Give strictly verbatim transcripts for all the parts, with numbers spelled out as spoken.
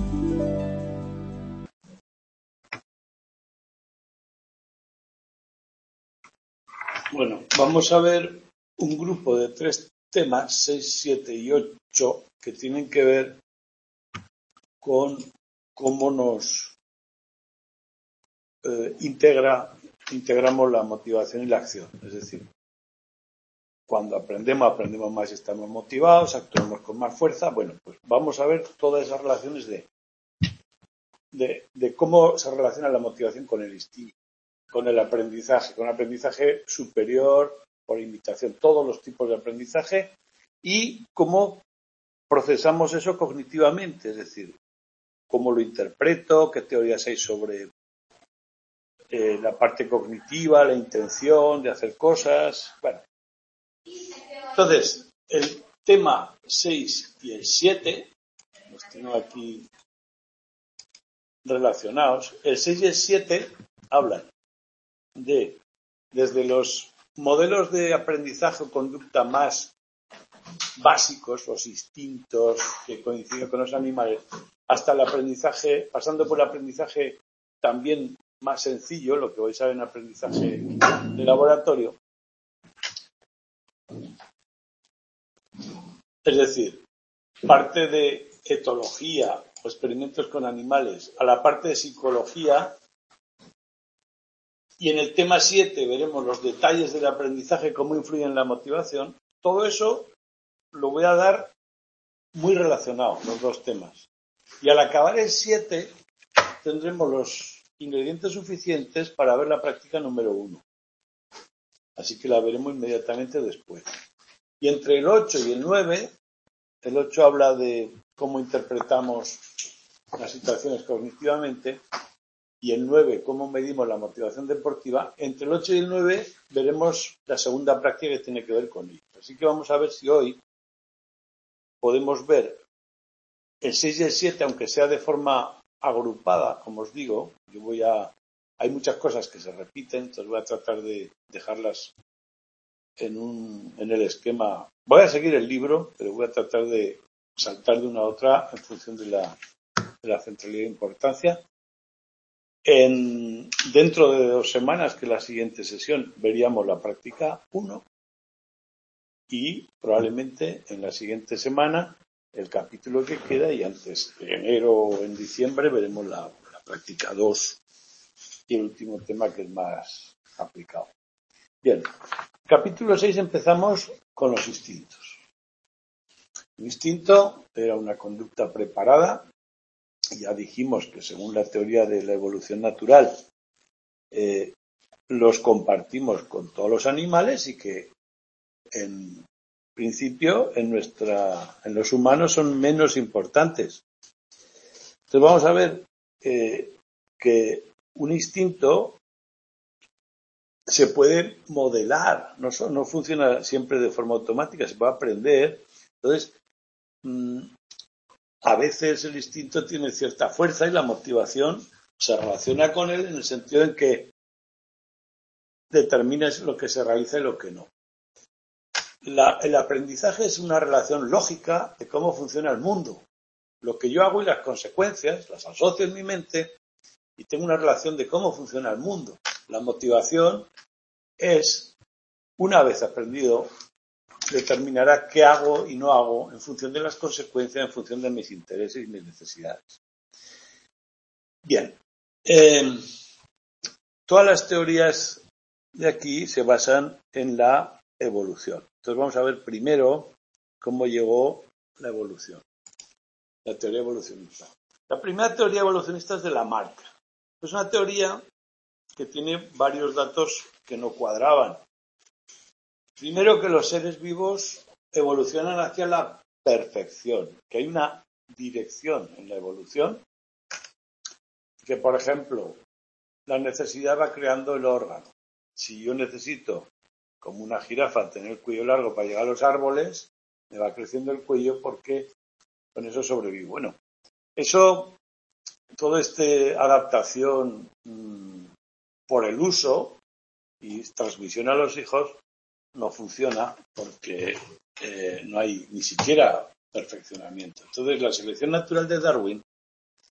Bueno, vamos a ver un grupo de tres temas, seis, siete y ocho, que tienen que ver con cómo nos eh, integra, integramos la motivación y la acción. Es decir, cuando aprendemos, aprendemos más y estamos motivados, actuamos con más fuerza. Bueno, pues vamos a ver todas esas relaciones de, de, de cómo se relaciona la motivación con el instinto, con el aprendizaje, con el aprendizaje superior, por imitación, todos los tipos de aprendizaje y cómo procesamos eso cognitivamente, es decir, cómo lo interpreto, qué teorías hay sobre eh, la parte cognitiva, la intención de hacer cosas. Bueno, entonces, el tema seis y el siete, los tengo aquí relacionados. El seis y el siete hablan de, desde los modelos de aprendizaje o conducta más básicos, los instintos que coinciden con los animales, hasta el aprendizaje, pasando por el aprendizaje también más sencillo, lo que vais a ver en aprendizaje de laboratorio. Es decir, parte de etología o experimentos con animales a la parte de psicología. Y en el tema siete veremos los detalles del aprendizaje, cómo influyen en la motivación. Todo eso lo voy a dar muy relacionado, los dos temas. Y al acabar el siete tendremos los ingredientes suficientes para ver la práctica número uno. Así que la veremos inmediatamente después. Y entre el ocho y el nueve, el ocho habla de cómo interpretamos las situaciones cognitivamente y el nueve, cómo medimos la motivación deportiva. Entre el ocho y el nueve veremos la segunda práctica que tiene que ver con ello. Así que vamos a ver si hoy podemos ver el seis y el siete, aunque sea de forma agrupada, como os digo. Yo voy a, hay muchas cosas que se repiten, entonces voy a tratar de dejarlas en, un, en el esquema. Voy a seguir el libro, pero voy a tratar de saltar de una a otra en función de la, de la centralidad e importancia. En, dentro de dos semanas, que es la siguiente sesión, veríamos la práctica uno y probablemente en la siguiente semana el capítulo que queda y antes de enero o en diciembre veremos la, la práctica dos y el último tema que es más aplicado. Bien, capítulo seis empezamos con los instintos. El instinto era una conducta preparada. Ya dijimos que según la teoría de la evolución natural eh, los compartimos con todos los animales y que en principio en nuestra en los humanos son menos importantes. Entonces vamos a ver eh, que un instinto se puede modelar, no, no funciona siempre de forma automática, se puede aprender. Entonces mmm, a veces el instinto tiene cierta fuerza y la motivación se relaciona con él en el sentido en que determina lo que se realiza y lo que no. La, el aprendizaje es una relación lógica de cómo funciona el mundo. Lo que yo hago y las consecuencias las asocio en mi mente y tengo una relación de cómo funciona el mundo. La motivación es, una vez aprendido, determinará qué hago y no hago en función de las consecuencias, en función de mis intereses y mis necesidades. Bien, eh, todas las teorías de aquí se basan en la evolución. Entonces vamos a ver primero cómo llegó la evolución, la teoría evolucionista. La primera teoría evolucionista es de Lamarck. Es una teoría que tiene varios datos que no cuadraban. Primero, que los seres vivos evolucionan hacia la perfección, que hay una dirección en la evolución, que por ejemplo la necesidad va creando el órgano. Si yo necesito, como una jirafa, tener el cuello largo para llegar a los árboles, me va creciendo el cuello porque con eso sobrevivo. Bueno, eso, toda esta adaptación mmm, por el uso y transmisión a los hijos no funciona porque eh, no hay ni siquiera perfeccionamiento. Entonces, la selección natural de Darwin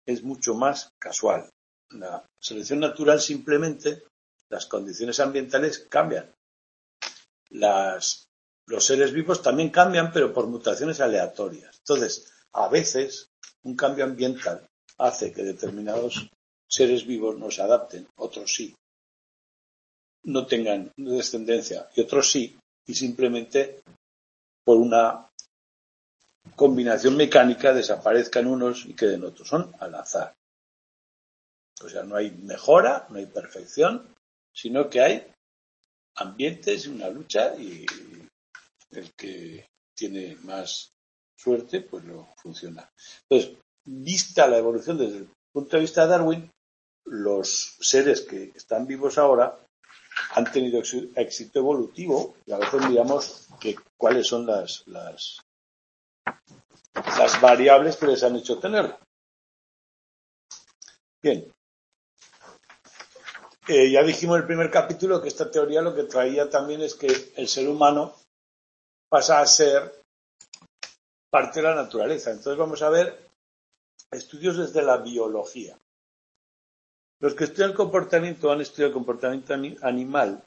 es mucho más casual. La selección natural simplemente, las condiciones ambientales cambian. Las, los seres vivos también cambian, pero por mutaciones aleatorias. Entonces, a veces, un cambio ambiental hace que determinados seres vivos no se adapten, otros sí, no tengan descendencia, y otros sí, y simplemente por una combinación mecánica desaparezcan unos y queden otros. Son al azar. O sea, no hay mejora, no hay perfección, sino que hay ambientes y una lucha, y el que tiene más suerte, pues lo funciona. Entonces, vista la evolución desde el punto de vista de Darwin, los seres que están vivos ahora han tenido éxito evolutivo, y a veces miramos que cuáles son las, las, las variables que les han hecho tenerlo. Bien. Eh, ya dijimos en el primer capítulo que esta teoría lo que traía también es que el ser humano pasa a ser parte de la naturaleza. Entonces vamos a ver estudios desde la biología. Los que estudian el comportamiento han estudiado el comportamiento animal,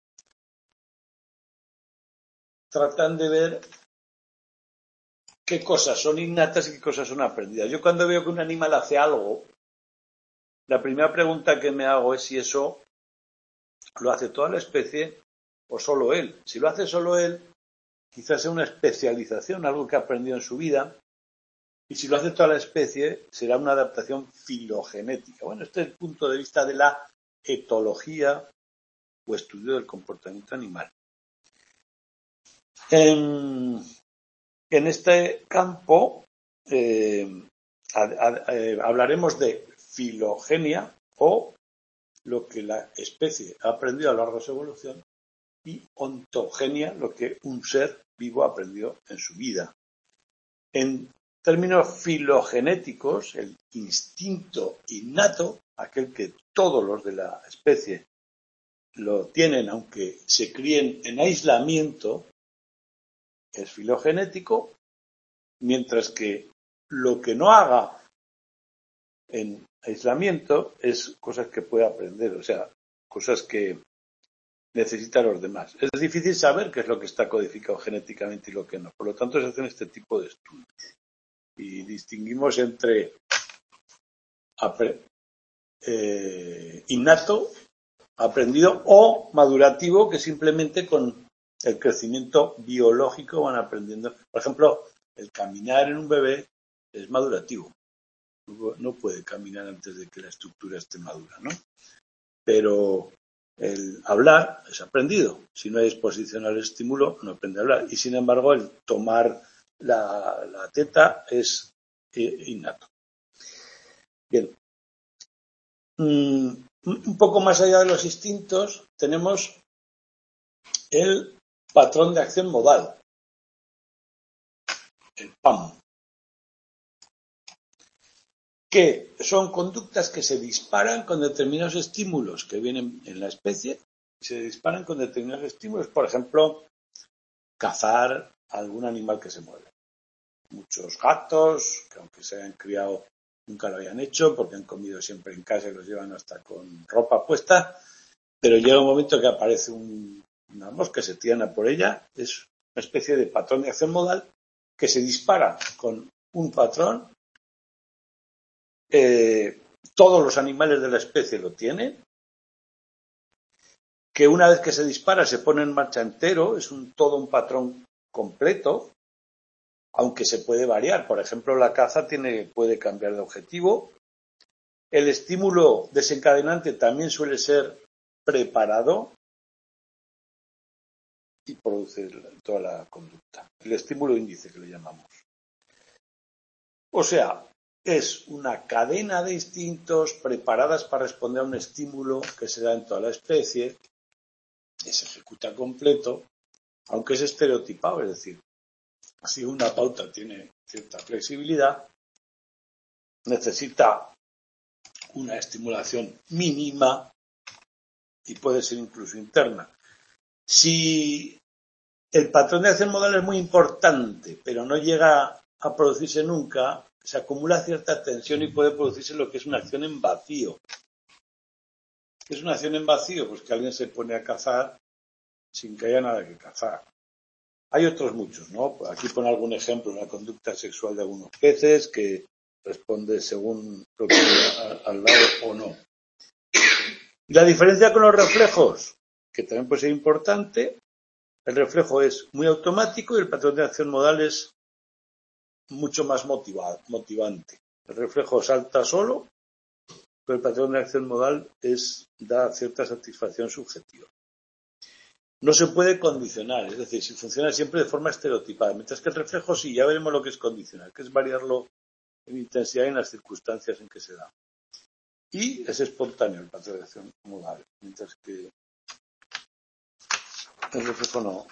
tratan de ver qué cosas son innatas y qué cosas son aprendidas. Yo cuando veo que un animal hace algo, la primera pregunta que me hago es si eso lo hace toda la especie o solo él. Si lo hace solo él, quizás sea una especialización, algo que ha aprendido en su vida, y si lo hace toda la especie, será una adaptación filogenética. Bueno, este es el punto de vista de la etología o estudio del comportamiento animal. En, en este campo eh, a, a, eh, hablaremos de filogenia, o lo que la especie ha aprendido a lo largo de su evolución, y ontogenia, lo que un ser vivo aprendió en su vida. En términos filogenéticos, el instinto innato, aquel que todos los de la especie lo tienen aunque se críen en aislamiento, es filogenético, mientras que lo que no haga en aislamiento es cosas que puede aprender, o sea, cosas que necesitan los demás. Es difícil saber qué es lo que está codificado genéticamente y lo que no. Por lo tanto, se hacen este tipo de estudios. Y distinguimos entre eh, innato, aprendido, o madurativo, que simplemente con el crecimiento biológico van aprendiendo. Por ejemplo, el caminar en un bebé es madurativo. No puede caminar antes de que la estructura esté madura, ¿no? Pero el hablar es aprendido. Si no hay exposición al estímulo, no aprende a hablar. Y sin embargo, el tomar la, la teta es innato. Bien. Mm, un poco más allá de los instintos, tenemos el patrón de acción modal, el P A M, que son conductas que se disparan con determinados estímulos que vienen en la especie, y se disparan con determinados estímulos, por ejemplo, cazar a algún animal que se mueve. Muchos gatos, que aunque se hayan criado, nunca lo habían hecho porque han comido siempre en casa y los llevan hasta con ropa puesta, pero llega un momento que aparece un, una mosca, se tiran a por ella, es una especie de patrón de acción modal que se dispara con un patrón. Eh, todos los animales de la especie lo tienen, que una vez que se dispara se pone en marcha entero, es un, todo un patrón completo, aunque se puede variar. Por ejemplo, la caza tiene, puede cambiar de objetivo. El estímulo desencadenante también suele ser preparado y produce toda la conducta. El estímulo índice, que le llamamos. O sea, es una cadena de instintos preparadas para responder a un estímulo que se da en toda la especie, que se ejecuta completo, aunque es estereotipado, es decir, si una pauta tiene cierta flexibilidad, necesita una estimulación mínima y puede ser incluso interna. Si el patrón de acción modal es muy importante, pero no llega a producirse nunca, se acumula cierta tensión y puede producirse lo que es una acción en vacío. ¿Qué es una acción en vacío? Pues que alguien se pone a cazar sin que haya nada que cazar. Hay otros muchos, ¿no? Aquí pone algún ejemplo, la conducta sexual de algunos peces que responde según lo que hay al lado o no. Y la diferencia con los reflejos, que también puede ser importante, el reflejo es muy automático y el patrón de acción modal es mucho más motivado, motivante. El reflejo salta solo, pero el patrón de acción modal es, da cierta satisfacción subjetiva. No se puede condicionar, es decir, si funciona siempre de forma estereotipada, mientras que el reflejo sí, ya veremos lo que es condicionar, que es variarlo en intensidad y en las circunstancias en que se da. Y es espontáneo el patrón de acción modal, mientras que el reflejo no,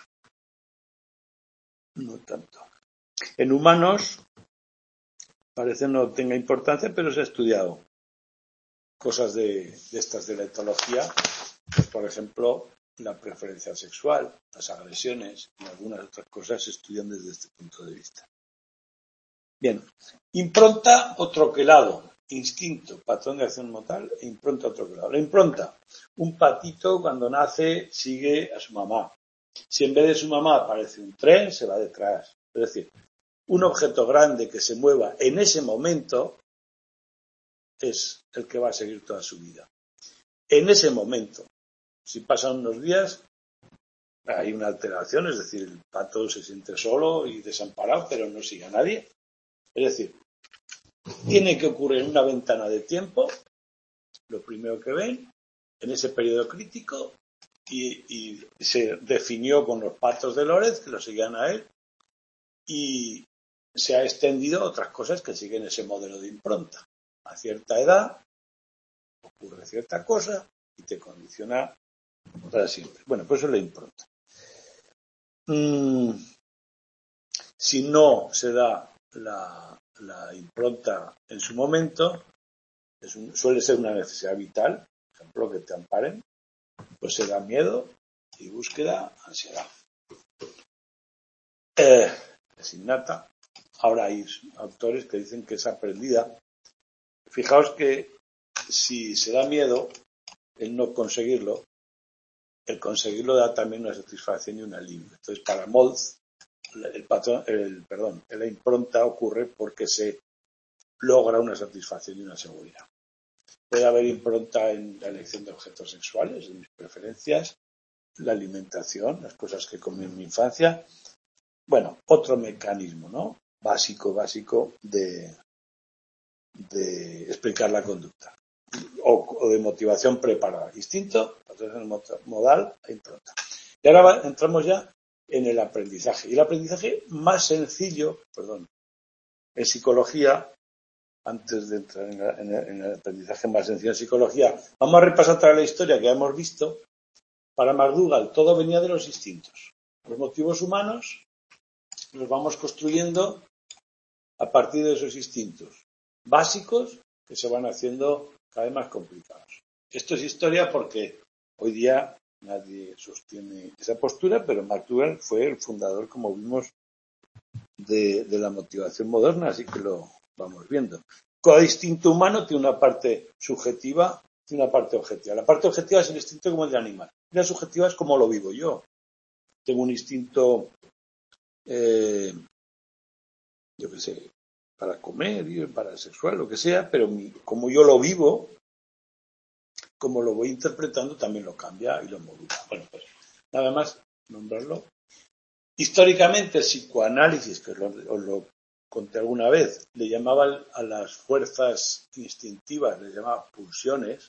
no tanto. En humanos parece no tenga importancia, pero se ha estudiado cosas de, de estas de la etología, pues por ejemplo, la preferencia sexual, las agresiones y algunas otras cosas se estudian desde este punto de vista. Bien, impronta o troquelado, instinto, patrón de acción modal e impronta o troquelado. La impronta, un patito cuando nace sigue a su mamá. Si en vez de su mamá aparece un tren, se va detrás. Es decir, un objeto grande que se mueva en ese momento es el que va a seguir toda su vida. En ese momento. Si pasan unos días, hay una alteración, es decir, el pato se siente solo y desamparado, pero no sigue a nadie. Es decir, tiene que ocurrir en una ventana de tiempo, lo primero que ven, en ese periodo crítico, y, y se definió con los patos de Lórez, que lo seguían a él, y se ha extendido a otras cosas que siguen ese modelo de impronta. A cierta edad ocurre cierta cosa y te condiciona para siempre. Bueno, pues eso es la impronta. Mm, si no se da la, la impronta en su momento, es un, suele ser una necesidad vital, por ejemplo, que te amparen, pues se da miedo y búsqueda, ansiedad. Eh, es innata. Ahora hay autores que dicen que es aprendida. Fijaos que si se da miedo, el no conseguirlo, el conseguirlo da también una satisfacción y un alivio. Entonces, para Moltz, el patrón, el, perdón, la impronta ocurre porque se logra una satisfacción y una seguridad. Puede haber impronta en la elección de objetos sexuales, en mis preferencias, la alimentación, las cosas que comí en mi infancia. Bueno, otro mecanismo, ¿no? Básico, básico de, de explicar la conducta. O, o de motivación preparada. Instinto, patrón modal e impronta. Y ahora va, entramos ya en el aprendizaje. Y el aprendizaje más sencillo, perdón, en psicología, antes de entrar en, la, en, el, en el aprendizaje más sencillo en psicología, vamos a repasar toda la historia que ya hemos visto. Para McDougall, todo venía de los instintos. Los motivos humanos los vamos construyendo a partir de esos instintos básicos que se van haciendo cada vez más complicados. Esto es historia porque hoy día nadie sostiene esa postura, pero McDougall fue el fundador, como vimos, de, de la motivación moderna, así que lo vamos viendo. Cada instinto humano tiene una parte subjetiva y una parte objetiva. La parte objetiva es el instinto como el de animal. Y la subjetiva es como lo vivo yo. Tengo un instinto, eh, yo qué sé, para comer, para sexual, lo que sea, pero mi, como yo lo vivo, como lo voy interpretando, también lo cambia y lo modula. Bueno, pues nada más nombrarlo. Históricamente, el psicoanálisis, que os lo, os lo conté alguna vez, le llamaba a las fuerzas instintivas, le llamaba pulsiones,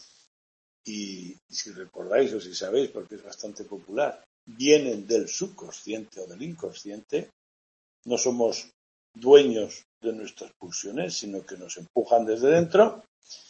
y, y si recordáis o si sabéis, porque es bastante popular, vienen del subconsciente o del inconsciente. No somos dueños de nuestras pulsiones, sino que nos empujan desde dentro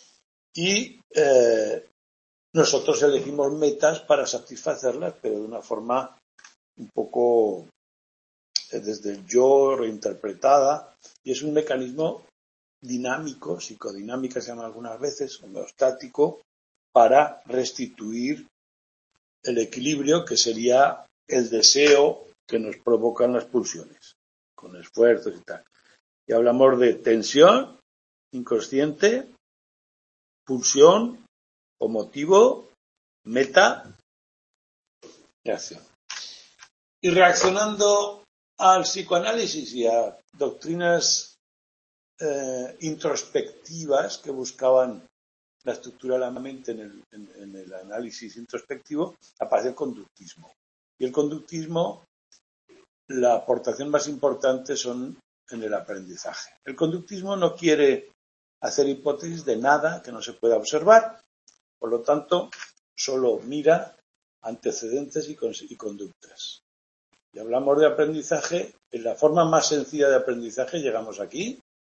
y eh, nosotros elegimos metas para satisfacerlas, pero de una forma un poco eh, desde el yo reinterpretada, y es un mecanismo dinámico, psicodinámica se llama algunas veces, homeostático, para restituir el equilibrio que sería el deseo que nos provocan las pulsiones, con esfuerzos y tal. Y hablamos de tensión inconsciente, pulsión o motivo, meta, reacción. Y reaccionando al psicoanálisis y a doctrinas eh, introspectivas que buscaban la estructura de la mente en el, en, en el análisis introspectivo, aparece el conductismo. Y el conductismo, la aportación más importante son en el aprendizaje. El conductismo no quiere hacer hipótesis de nada que no se pueda observar, por lo tanto, solo mira antecedentes y, y conductas. Y hablamos de aprendizaje, en la forma más sencilla de aprendizaje, llegamos aquí,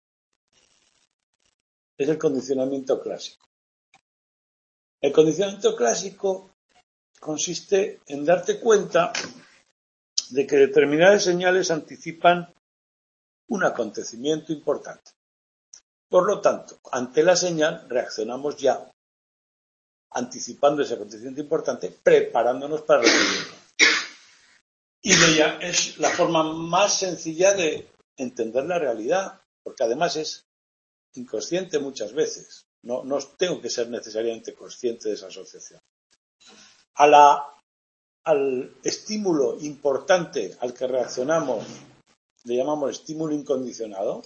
es el condicionamiento clásico. El condicionamiento clásico consiste en darte cuenta de que determinadas señales anticipan un acontecimiento importante. Por lo tanto, ante la señal reaccionamos ya, anticipando ese acontecimiento importante, preparándonos para recibirlo. Y ella es la forma más sencilla de entender la realidad, porque además es inconsciente muchas veces. No, no tengo que ser necesariamente consciente de esa asociación. A la, al estímulo importante al que reaccionamos le llamamos estímulo incondicionado.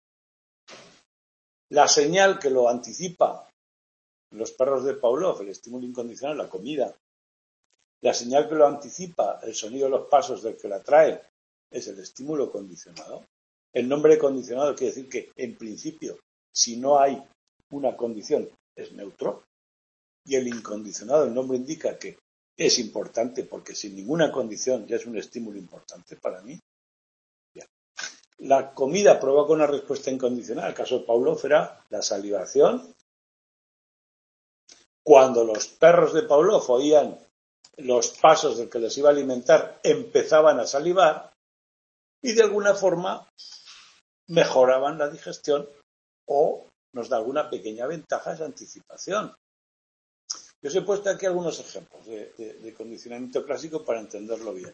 La señal que lo anticipa, los perros de Pavlov, el estímulo incondicional, la comida. La señal que lo anticipa, el sonido de los pasos del que la trae, es el estímulo condicionado. El nombre condicionado quiere decir que, en principio, si no hay una condición, es neutro. Y el incondicionado, el nombre indica que es importante porque sin ninguna condición ya es un estímulo importante para mí. Bien. La comida provoca una respuesta incondicional. El caso de Pavlov era la salivación. Cuando los perros de Pavlov oían los pasos del que les iba a alimentar, empezaban a salivar y de alguna forma mejoraban la digestión o nos da alguna pequeña ventaja esa anticipación. Yo os he puesto aquí algunos ejemplos de, de, de condicionamiento clásico para entenderlo bien.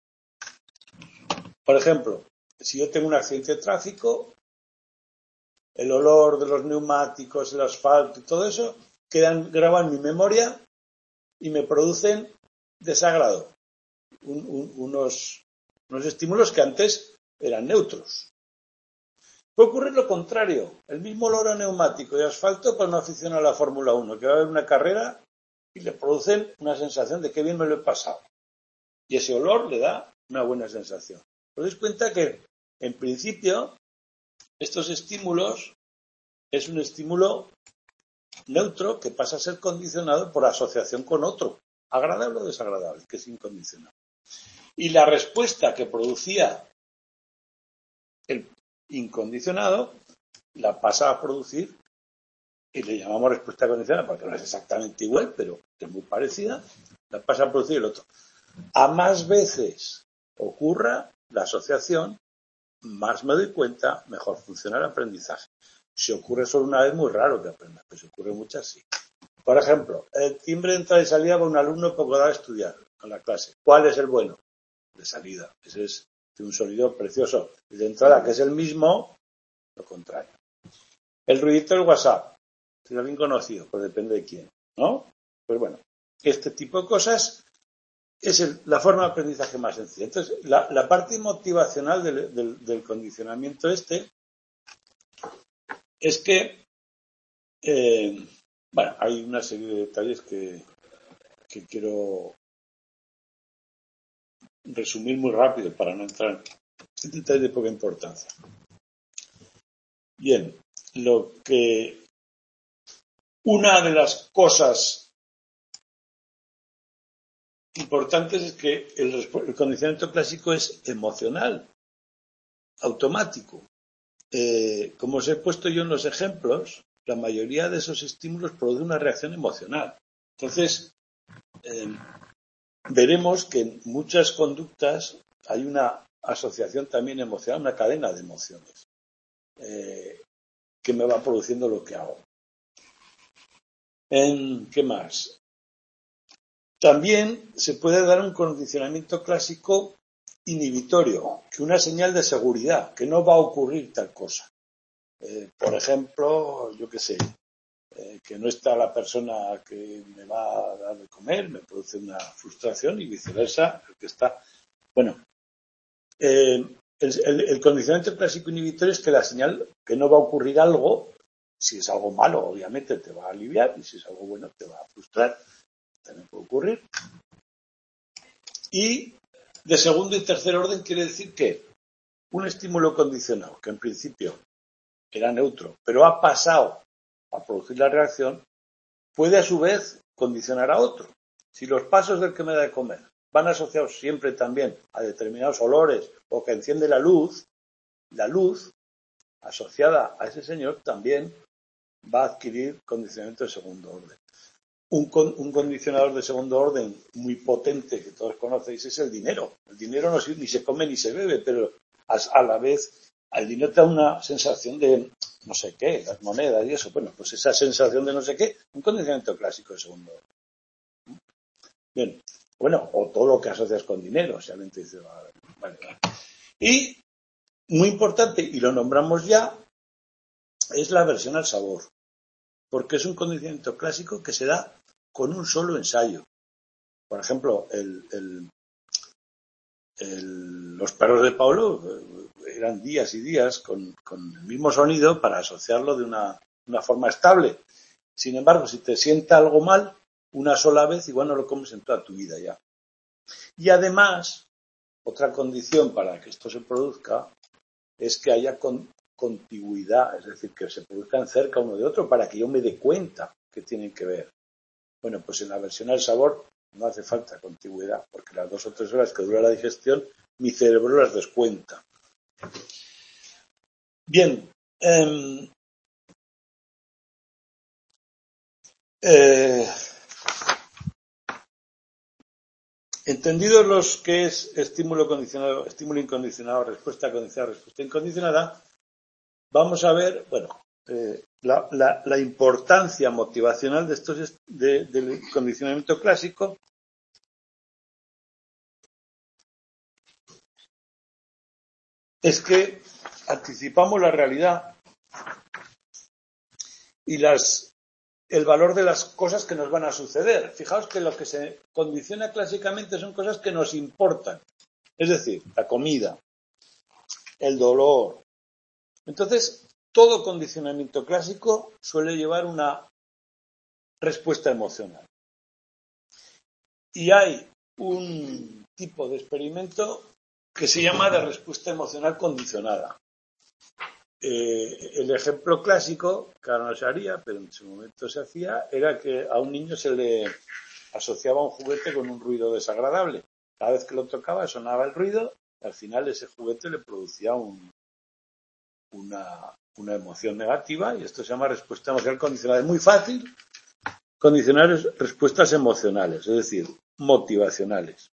Por ejemplo, si yo tengo un accidente de tráfico, el olor de los neumáticos, el asfalto y todo eso quedan grabados en mi memoria y me producen desagrado. Un, un, unos, unos estímulos que antes eran neutros. Puede ocurrir lo contrario. El mismo olor a neumático y asfalto para un aficionado a la Fórmula uno, que va a ver una carrera y le producen una sensación de que bien me lo he pasado. Y ese olor le da una buena sensación. Os dais cuenta que, en principio, estos estímulos es un estímulo neutro que pasa a ser condicionado por asociación con otro, agradable o desagradable, que es incondicional. Y la respuesta que producía el incondicionado la pasa a producir, y le llamamos respuesta condicional porque no es exactamente igual, pero es muy parecida, la pasa a producir el otro. A más veces ocurra la asociación, más me doy cuenta, mejor funciona el aprendizaje. Si ocurre solo una vez, muy raro que aprenda, pero si ocurre muchas, sí. Por ejemplo, el timbre de entrada y salida para un alumno que pueda estudiar a la clase. ¿Cuál es el bueno? De salida. Ese es un sonido precioso. El de entrada, que es el mismo, lo contrario. El ruidito del WhatsApp. Si lo bien conocido, pues depende de quién, ¿no? Pues bueno, este tipo de cosas es el, la forma de aprendizaje más sencilla. Entonces, la, la parte motivacional del, del, del condicionamiento este es que, eh, bueno, hay una serie de detalles que, que quiero resumir muy rápido para no entrar en detalles de poca importancia. Bien, lo que una de las cosas importantes es que el, el condicionamiento clásico es emocional, automático. Eh, como os he puesto yo en los ejemplos, la mayoría de esos estímulos produce una reacción emocional. Entonces, eh, veremos que en muchas conductas hay una asociación también emocional, una cadena de emociones eh, que me va produciendo lo que hago. En, ¿qué más? También se puede dar un condicionamiento clásico inhibitorio, que una señal de seguridad, que no va a ocurrir tal cosa. Eh, por ejemplo, yo qué sé, eh, que no está la persona que me va a dar de comer, me produce una frustración y viceversa, el que está. Bueno, eh, el, el, el condicionamiento clásico inhibitorio es que la señal, que no va a ocurrir algo, si es algo malo, obviamente te va a aliviar, y si es algo bueno, te va a frustrar, también puede ocurrir. Y de segundo y tercer orden quiere decir que un estímulo condicionado, que en principio era neutro, pero ha pasado a producir la reacción, puede a su vez condicionar a otro. Si los pasos del que me da de comer van asociados siempre también a determinados olores o que enciende la luz, la luz asociada a ese señor también va a adquirir condicionamiento de segundo orden. Un, con, un condicionador de segundo orden muy potente que todos conocéis es el dinero. El dinero no ni se come ni se bebe, pero a, a la vez el dinero te da una sensación de no sé qué, las monedas y eso. Bueno, pues esa sensación de no sé qué, un condicionamiento clásico de segundo orden. Bien, bueno, o todo lo que asocias con dinero, o sea, alguien te dice, vale, vale. Y muy importante, y lo nombramos ya, es la aversión al sabor, porque es un condicionamiento clásico que se da con un solo ensayo. Por ejemplo, el, el, el, los perros de Pablo eran días y días con, con el mismo sonido para asociarlo de una, una forma estable. Sin embargo, si te sienta algo mal, una sola vez, igual no lo comes en toda tu vida ya. Y además, otra condición para que esto se produzca es que haya con, contigüidad, es decir, que se produzcan cerca uno de otro para que yo me dé cuenta que tienen que ver. Bueno, pues en la aversión al sabor no hace falta contigüidad, porque las dos o tres horas que dura la digestión, mi cerebro las descuenta. Bien, eh, eh, entendidos los que es estímulo condicionado, estímulo incondicionado, respuesta condicionada, respuesta incondicionada, vamos a ver, bueno, eh, la, la, la importancia motivacional de estos de, del condicionamiento clásico. Es que anticipamos la realidad y las, el valor de las cosas que nos van a suceder. Fijaos que lo que se condiciona clásicamente son cosas que nos importan. Es decir, la comida, el dolor. Entonces, todo condicionamiento clásico suele llevar una respuesta emocional. Y hay un tipo de experimento que se llama de respuesta emocional condicionada. Eh, el ejemplo clásico, que ahora no se haría, pero en su momento se hacía, era que a un niño se le asociaba un juguete con un ruido desagradable. Cada vez que lo tocaba sonaba el ruido y al final ese juguete le producía un, una, una emoción negativa y esto se llama respuesta emocional condicionada. Es muy fácil condicionar respuestas emocionales, es decir, motivacionales.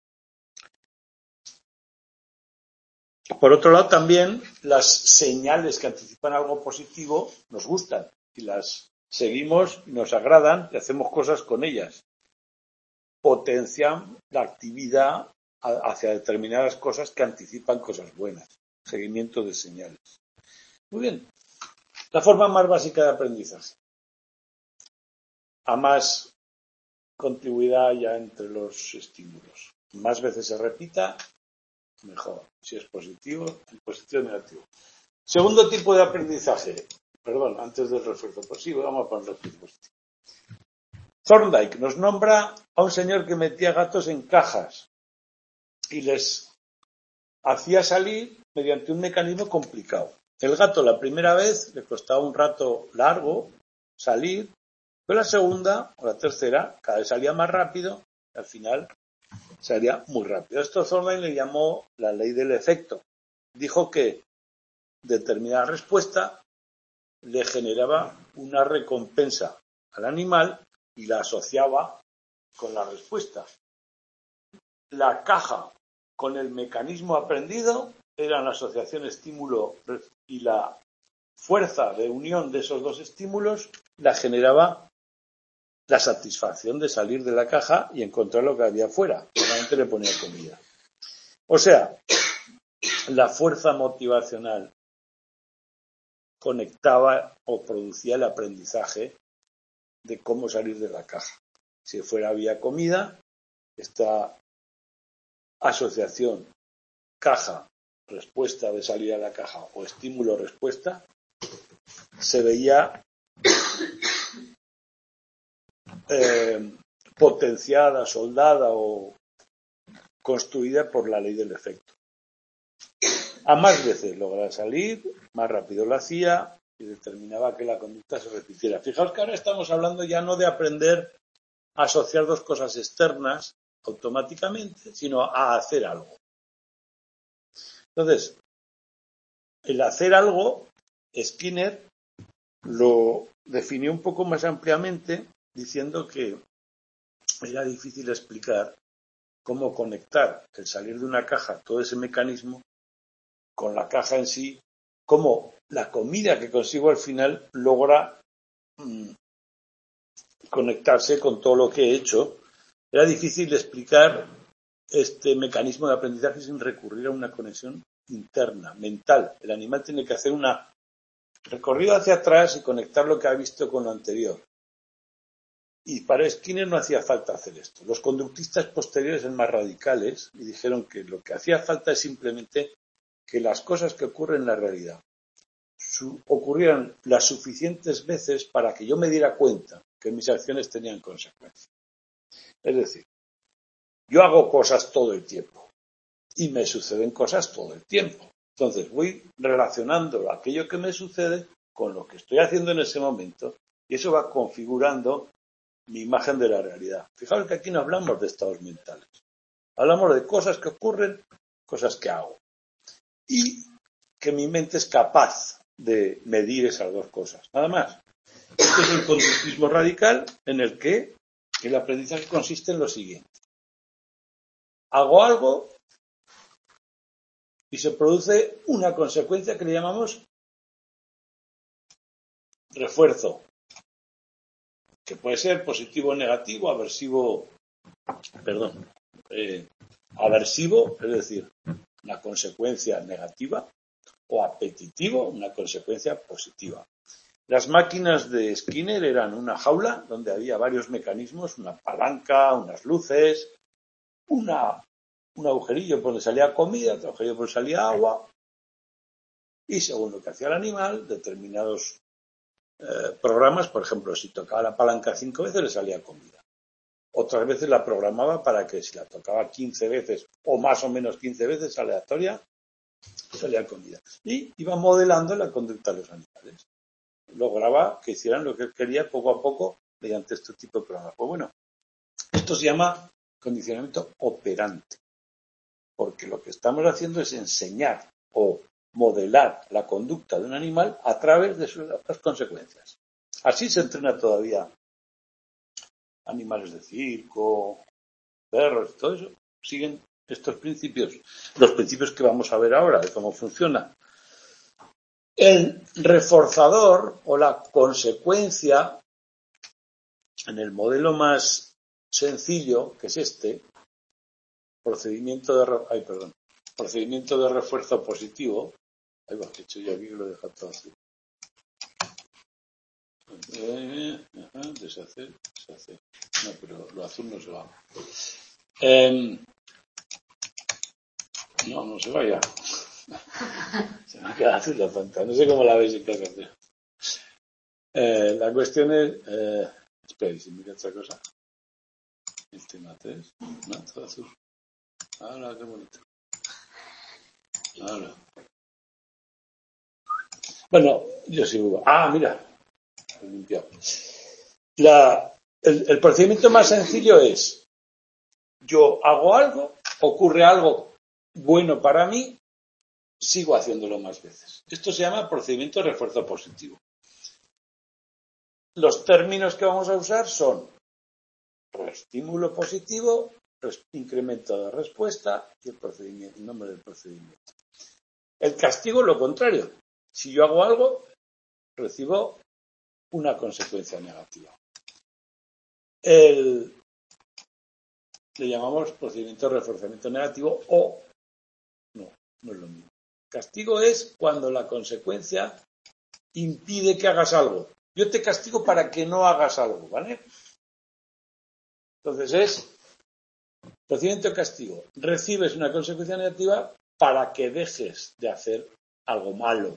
Por otro lado, también las señales que anticipan algo positivo nos gustan y las seguimos, nos agradan y hacemos cosas con ellas. Potencian la actividad hacia determinadas cosas que anticipan cosas buenas. Seguimiento de señales. Muy bien. La forma más básica de aprendizaje. A más continuidad ya entre los estímulos. Más veces se repita, mejor. Si es positivo, positivo o negativo. Segundo tipo de aprendizaje. Perdón, antes del refuerzo positivo, vamos a poner refuerzo positivo. Thorndike nos nombra a un señor que metía gatos en cajas y les hacía salir mediante un mecanismo complicado. El gato la primera vez le costaba un rato largo salir, pero la segunda o la tercera cada vez salía más rápido y al final salía muy rápido. Esto Thorndike le llamó la ley del efecto. Dijo que determinada respuesta le generaba una recompensa al animal y la asociaba con la respuesta. La caja con el mecanismo aprendido eran la asociación estímulo y la fuerza de unión de esos dos estímulos la generaba la satisfacción de salir de la caja y encontrar lo que había fuera. Solamente le ponía comida. O sea, la fuerza motivacional conectaba o producía el aprendizaje de cómo salir de la caja. Si fuera vía comida, esta asociación caja-respuesta de salir a la caja o estímulo-respuesta se veía eh, potenciada, soldada o construida por la ley del efecto. A más veces lograba salir, más rápido lo hacía y determinaba que la conducta se repitiera. Fijaos que ahora estamos hablando ya no de aprender a asociar dos cosas externas automáticamente, sino a hacer algo. Entonces, el hacer algo, Skinner lo definió un poco más ampliamente diciendo que era difícil explicar cómo conectar el salir de una caja, todo ese mecanismo, con la caja en sí, cómo la comida que consigo al final logra mmm, conectarse con todo lo que he hecho. Era difícil explicar este mecanismo de aprendizaje sin recurrir a una conexión interna, mental. El animal tiene que hacer un recorrido hacia atrás y conectar lo que ha visto con lo anterior. Y para Skinner no hacía falta hacer esto. Los conductistas posteriores eran más radicales y dijeron que lo que hacía falta es simplemente que las cosas que ocurren en la realidad su, ocurrieran las suficientes veces para que yo me diera cuenta que mis acciones tenían consecuencias. Es decir, yo hago cosas todo el tiempo y me suceden cosas todo el tiempo. Entonces voy relacionando aquello que me sucede con lo que estoy haciendo en ese momento y eso va configurando mi imagen de la realidad. Fijaos que aquí no hablamos de estados mentales. Hablamos de cosas que ocurren, cosas que hago. Y que mi mente es capaz de medir esas dos cosas. Nada más. Este es el conductismo radical en el que el aprendizaje consiste en lo siguiente. Hago algo y se produce una consecuencia que le llamamos refuerzo, que puede ser positivo o negativo, aversivo, perdón, eh, aversivo, es decir, una consecuencia negativa, o apetitivo, una consecuencia positiva. Las máquinas de Skinner eran una jaula donde había varios mecanismos, una palanca, unas luces, una, un agujerillo por donde salía comida, otro agujerillo por donde salía agua, y según lo que hacía el animal, determinados eh, programas, por ejemplo, si tocaba la palanca cinco veces le salía comida. Otras veces la programaba para que si la tocaba quince veces o más o menos quince veces aleatoria, salía comida. Y iba modelando la conducta de los animales. Lograba que hicieran lo que él quería poco a poco mediante este tipo de programas. Pues bueno, esto se llama condicionamiento operante, porque lo que estamos haciendo es enseñar o modelar la conducta de un animal a través de sus las consecuencias. Así se entrena todavía animales de circo, perros, todo eso, siguen estos principios, los principios que vamos a ver ahora de cómo funciona. El reforzador o la consecuencia en el modelo más sencillo, que es este, procedimiento de, ay, perdón, procedimiento de refuerzo positivo, ahí va, que he hecho yo aquí que lo he dejado todo así. Eh, ajá, deshacer, deshacer. No, pero lo azul no se va. Eh, no, no se va ya. Se me ha quedado azul la pantalla. No sé cómo la veis en casa. Eh, la cuestión es... Eh, espera, si mira otra cosa. El tema tres. No, todo azul. Ahora, qué bonito. Ahora. Bueno, yo sigo. Ah, mira. He limpiado. La, el, el procedimiento más sencillo es: yo hago algo, ocurre algo bueno para mí, sigo haciéndolo más veces. Esto se llama procedimiento de refuerzo positivo. Los términos que vamos a usar son estímulo positivo, incremento de respuesta y el procedimiento, el nombre del procedimiento. El castigo, lo contrario. Si yo hago algo, recibo una consecuencia negativa. El, le llamamos procedimiento de reforzamiento negativo o No, no es lo mismo. Castigo es cuando la consecuencia impide que hagas algo. Yo te castigo para que no hagas algo, ¿vale? Entonces es procedimiento de castigo. Recibes una consecuencia negativa para que dejes de hacer algo malo.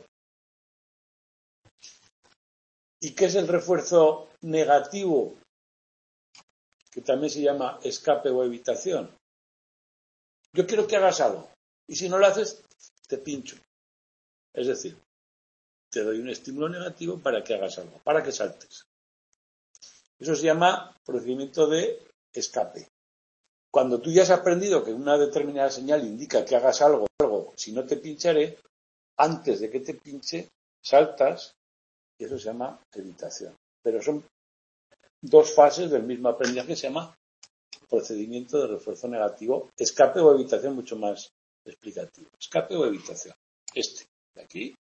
¿Y qué es el refuerzo negativo? Que también se llama escape o evitación. Yo quiero que hagas algo. Y si no lo haces, te pincho. Es decir, te doy un estímulo negativo para que hagas algo, para que saltes. Eso se llama procedimiento de escape. Cuando tú ya has aprendido que una determinada señal indica que hagas algo, algo, si no te pincharé, antes de que te pinche, saltas, y eso se llama evitación. Pero son dos fases del mismo aprendizaje que se llama procedimiento de refuerzo negativo, escape o evitación mucho más explicativo. Escape o evitación. Este, de aquí.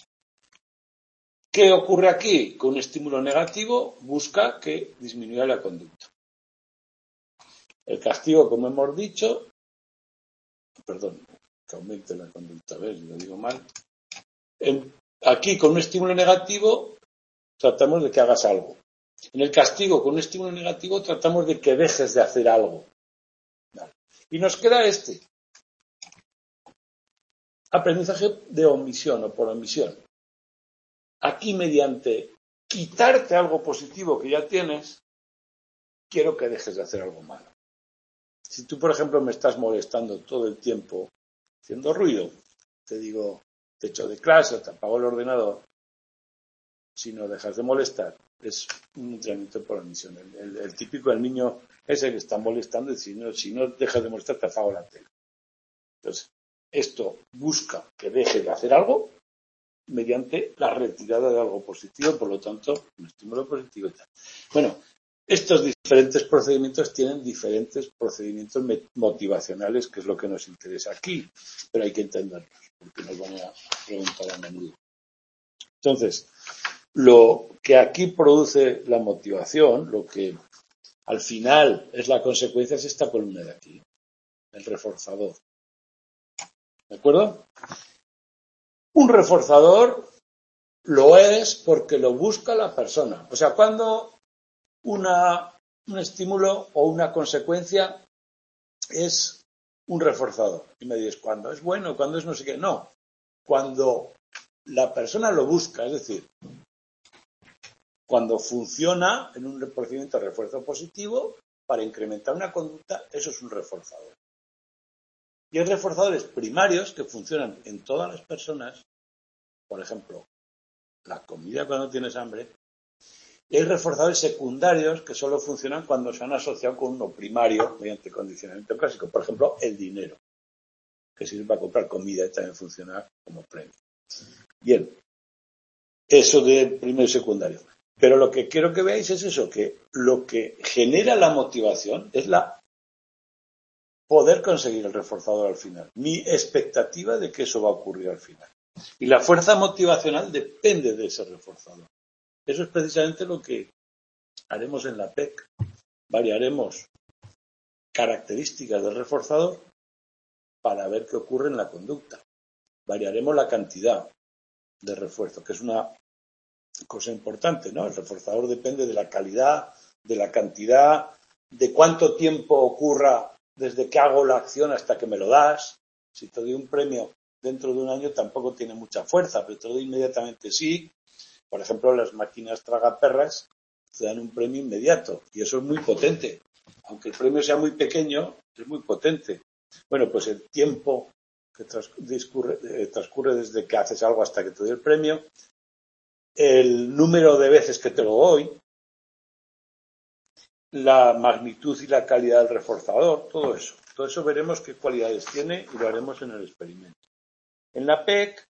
¿Qué ocurre aquí? Con un estímulo negativo busca que disminuya la conducta. El castigo, como hemos dicho, perdón, que aumente la conducta, a ver si lo digo mal. En, aquí, con un estímulo negativo, tratamos de que hagas algo. En el castigo, con un estímulo negativo, tratamos de que dejes de hacer algo. Vale. Y nos queda este. Aprendizaje de omisión o por omisión. Aquí, mediante quitarte algo positivo que ya tienes, quiero que dejes de hacer algo malo. Si tú, por ejemplo, me estás molestando todo el tiempo haciendo ruido, te digo, te echo de clase, te apago el ordenador, si no dejas de molestar, es un entrenamiento por omisión. El, el, el típico del niño ese que está molestando y si no, si no dejas de molestar, te apago la tele. Entonces, esto busca que deje de hacer algo mediante la retirada de algo positivo, por lo tanto, un estímulo positivo y tal. Bueno, estos diferentes procedimientos tienen diferentes procedimientos motivacionales, que es lo que nos interesa aquí, pero hay que entenderlos, porque nos van a preguntar a menudo. Entonces, lo que aquí produce la motivación, lo que al final es la consecuencia, es esta columna de aquí, el reforzador. ¿De acuerdo? Un reforzador lo es porque lo busca la persona. O sea, cuando una, un estímulo o una consecuencia es un reforzador. Y me dices, ¿cuándo es bueno? ¿Cuándo es no sé qué? No. Cuando la persona lo busca, es decir, cuando funciona en un procedimiento de refuerzo positivo para incrementar una conducta, eso es un reforzador. Y hay reforzadores primarios que funcionan en todas las personas, por ejemplo, la comida cuando tienes hambre, y hay reforzadores secundarios que solo funcionan cuando se han asociado con uno primario mediante condicionamiento clásico. Por ejemplo, el dinero, que sirve para comprar comida y también funciona como premio. Bien, eso de primero y secundario. Pero lo que quiero que veáis es eso, que lo que genera la motivación es la poder conseguir el reforzador al final. Mi expectativa de que eso va a ocurrir al final. Y la fuerza motivacional depende de ese reforzador. Eso es precisamente lo que haremos en la P E C. Variaremos características del reforzador para ver qué ocurre en la conducta. Variaremos la cantidad de refuerzo, que es una cosa importante, ¿no? El reforzador depende de la calidad, de la cantidad, de cuánto tiempo ocurra desde que hago la acción hasta que me lo das. Si te doy un premio dentro de un año tampoco tiene mucha fuerza, pero te lo doy inmediatamente sí. Por ejemplo, las máquinas tragaperras te dan un premio inmediato y eso es muy potente. Aunque el premio sea muy pequeño, es muy potente. Bueno, pues el tiempo que transcurre, eh, transcurre desde que haces algo hasta que te doy el premio, el número de veces que te lo doy, la magnitud y la calidad del reforzador, todo eso. Todo eso veremos qué cualidades tiene y lo haremos en el experimento. En la P E C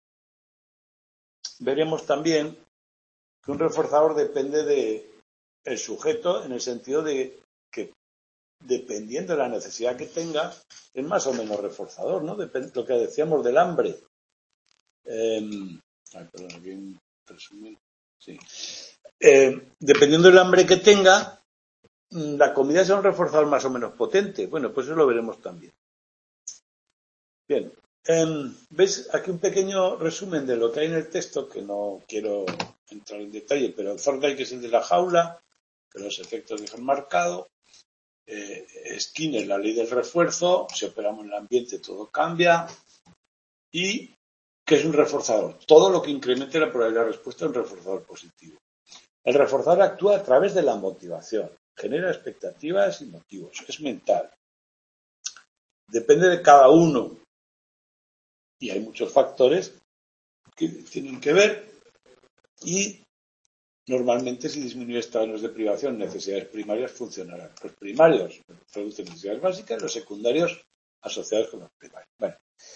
veremos también que un reforzador depende del sujeto en el sentido de que dependiendo de la necesidad que tenga es más o menos reforzador, ¿no? Depende, lo que decíamos del hambre. Eh, ay, perdón, aquí un resumen. Sí. Eh, dependiendo del hambre que tenga, la comida será un reforzador más o menos potente. Bueno, pues eso lo veremos también. Bien, Eh, ¿Ves? Aquí un pequeño resumen de lo que hay en el texto, que no quiero entrar en detalle, pero Thorndike es el de la jaula, que los efectos dejan marcado. Eh, Skinner, la ley del refuerzo, si operamos en el ambiente todo cambia. Y que es un reforzador. Todo lo que incremente la probabilidad de respuesta es un reforzador positivo. El reforzador actúa a través de la motivación. Genera expectativas y motivos. Es mental. Depende de cada uno. Y hay muchos factores que tienen que ver. Y normalmente si disminuye estados de privación, necesidades primarias funcionarán. Los primarios producen necesidades básicas, los secundarios asociados con los primarios. Bueno.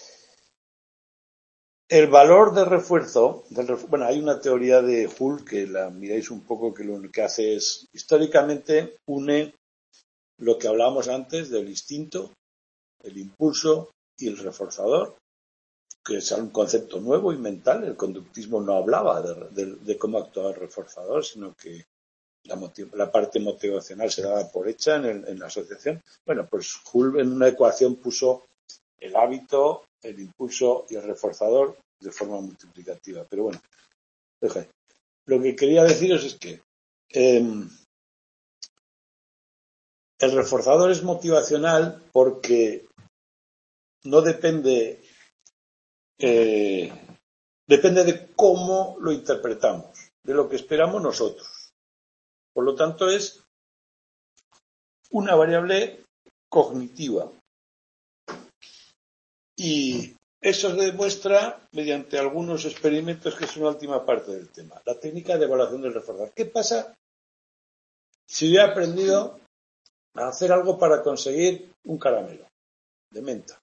El valor de refuerzo, del refuerzo, bueno, hay una teoría de Hull que la miráis un poco, que lo que hace es, históricamente, une lo que hablábamos antes del instinto, el impulso y el reforzador, que es un concepto nuevo y mental. El conductismo no hablaba de, de, de cómo actuaba el reforzador, sino que la, motiv, la parte motivacional se daba por hecha en, el, en la asociación. Bueno, pues Hull en una ecuación puso el hábito, el impulso y el reforzador de forma multiplicativa. Pero bueno, deja. Lo que quería deciros es que eh, el reforzador es motivacional porque no depende, eh, depende de cómo lo interpretamos, de lo que esperamos nosotros. Por lo tanto, es una variable cognitiva. Y eso se demuestra mediante algunos experimentos, que es una última parte del tema. La técnica de evaluación del reforzador. ¿Qué pasa si yo he aprendido a hacer algo para conseguir un caramelo de menta?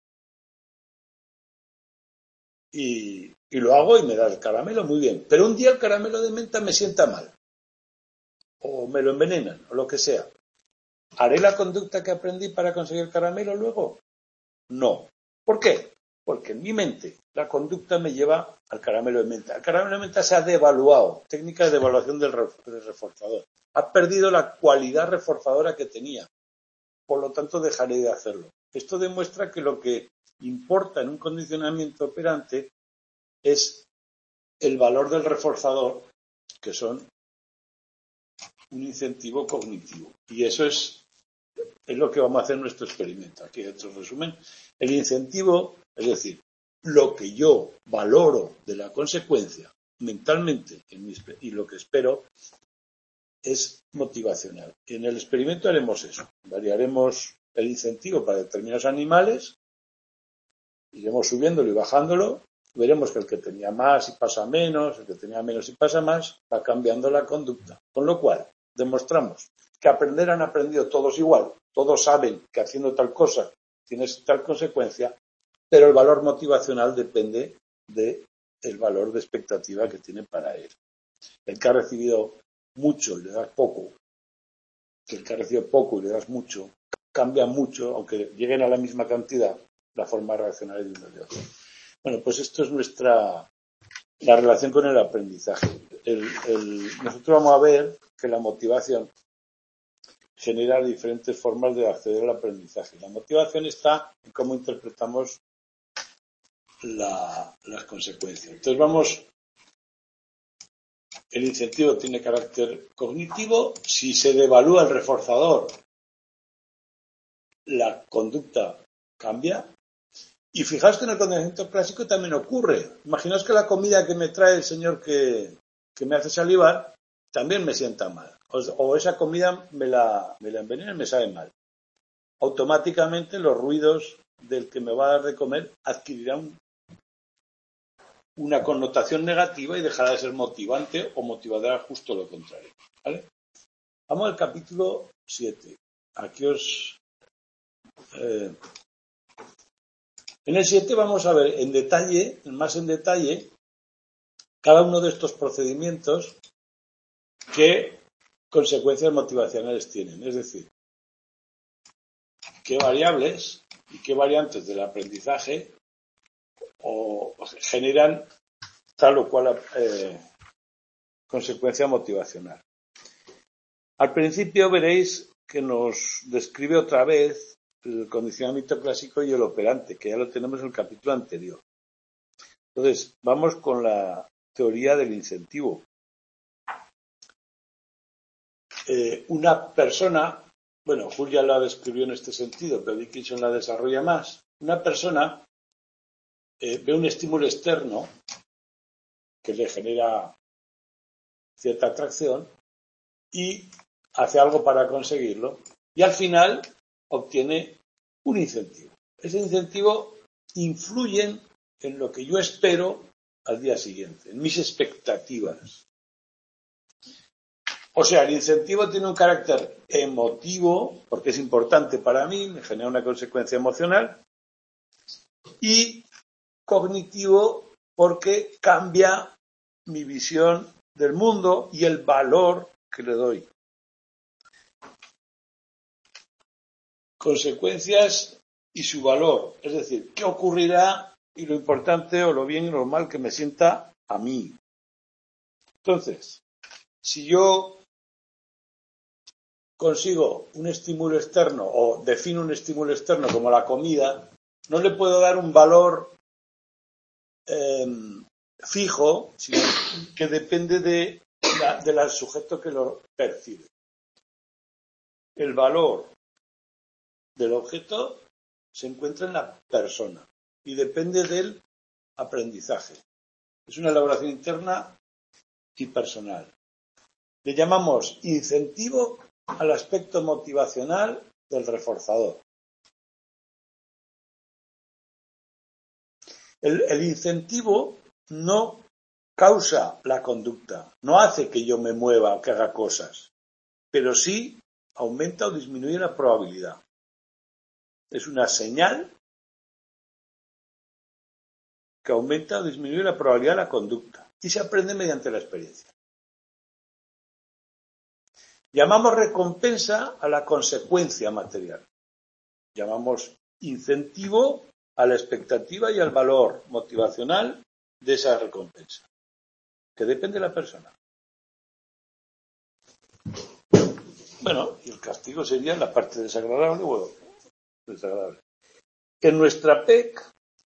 Y, y lo hago y me da el caramelo muy bien. Pero un día el caramelo de menta me sienta mal. O me lo envenenan, o lo que sea. ¿Haré la conducta que aprendí para conseguir el caramelo luego? No. ¿Por qué? Porque en mi mente la conducta me lleva al caramelo de menta. El caramelo de menta se ha devaluado. Técnica de devaluación del reforzador. Ha perdido la cualidad reforzadora que tenía. Por lo tanto, dejaré de hacerlo. Esto demuestra que lo que importa en un condicionamiento operante es el valor del reforzador, que son un incentivo cognitivo. Y eso es, es lo que vamos a hacer en nuestro experimento. Aquí hay otro resumen. El incentivo, es decir, lo que yo valoro de la consecuencia mentalmente en mi, y lo que espero, es motivacional. Y en el experimento haremos eso. Variaremos el incentivo para determinados animales, iremos subiéndolo y bajándolo. Veremos que el que tenía más y pasa menos, el que tenía menos y pasa más, va cambiando la conducta. Con lo cual, demostramos que aprender han aprendido todos igual. Todos saben que haciendo tal cosa tienes tal consecuencia, pero el valor motivacional depende del valor de expectativa que tiene para él. El que ha recibido mucho y le das poco, que el que ha recibido poco y le das mucho, cambia mucho, aunque lleguen a la misma cantidad, la forma de reaccionar de uno y de otro. Bueno, pues esto es nuestra la relación con el aprendizaje. El, el, nosotros vamos a ver que la motivación genera diferentes formas de acceder al aprendizaje. La motivación está en cómo interpretamos la, las consecuencias. Entonces vamos, el incentivo tiene carácter cognitivo. Si se devalúa el reforzador, la conducta cambia. Y fijaos que en el condicionamiento clásico también ocurre. Imaginaos que la comida que me trae el señor que, que me hace salivar también me sienta mal. O, o esa comida me la, me la envenena y me sabe mal. Automáticamente los ruidos del que me va a dar de comer adquirirán una connotación negativa y dejará de ser motivante o motivadora justo lo contrario. ¿Vale? Vamos al capítulo siete. Aquí os... Eh, En el siete vamos a ver en detalle, más en detalle, cada uno de estos procedimientos, qué consecuencias motivacionales tienen. Es decir, qué variables y qué variantes del aprendizaje o generan tal o cual eh, consecuencia motivacional. Al principio veréis que nos describe otra vez el condicionamiento clásico y el operante, que ya lo tenemos en el capítulo anterior. Entonces, vamos con la teoría del incentivo. Eh, una persona, bueno, Hull ya la describió en este sentido, pero Dickinson la desarrolla más. Una persona eh, ve un estímulo externo que le genera cierta atracción y hace algo para conseguirlo y al final obtiene un incentivo. Ese incentivo influye en lo que yo espero al día siguiente, en mis expectativas. O sea, el incentivo tiene un carácter emotivo, porque es importante para mí, me genera una consecuencia emocional, y cognitivo, porque cambia mi visión del mundo y el valor que le doy. Consecuencias y su valor, es decir, qué ocurrirá y lo importante o lo bien y lo mal que me sienta a mí. Entonces, si yo consigo un estímulo externo o defino un estímulo externo como la comida, no le puedo dar un valor eh, fijo, sino que depende de la, del sujeto que lo percibe. El valor del objeto se encuentra en la persona y depende del aprendizaje. Es una elaboración interna y personal. Le llamamos incentivo al aspecto motivacional del reforzador. El, el incentivo no causa la conducta, no hace que yo me mueva o que haga cosas, pero sí aumenta o disminuye la probabilidad. Es una señal que aumenta o disminuye la probabilidad de la conducta y se aprende mediante la experiencia. Llamamos recompensa a la consecuencia material. Llamamos incentivo a la expectativa y al valor motivacional de esa recompensa, que depende de la persona. Bueno, y el castigo sería la parte desagradable o desagradable. En nuestra P E C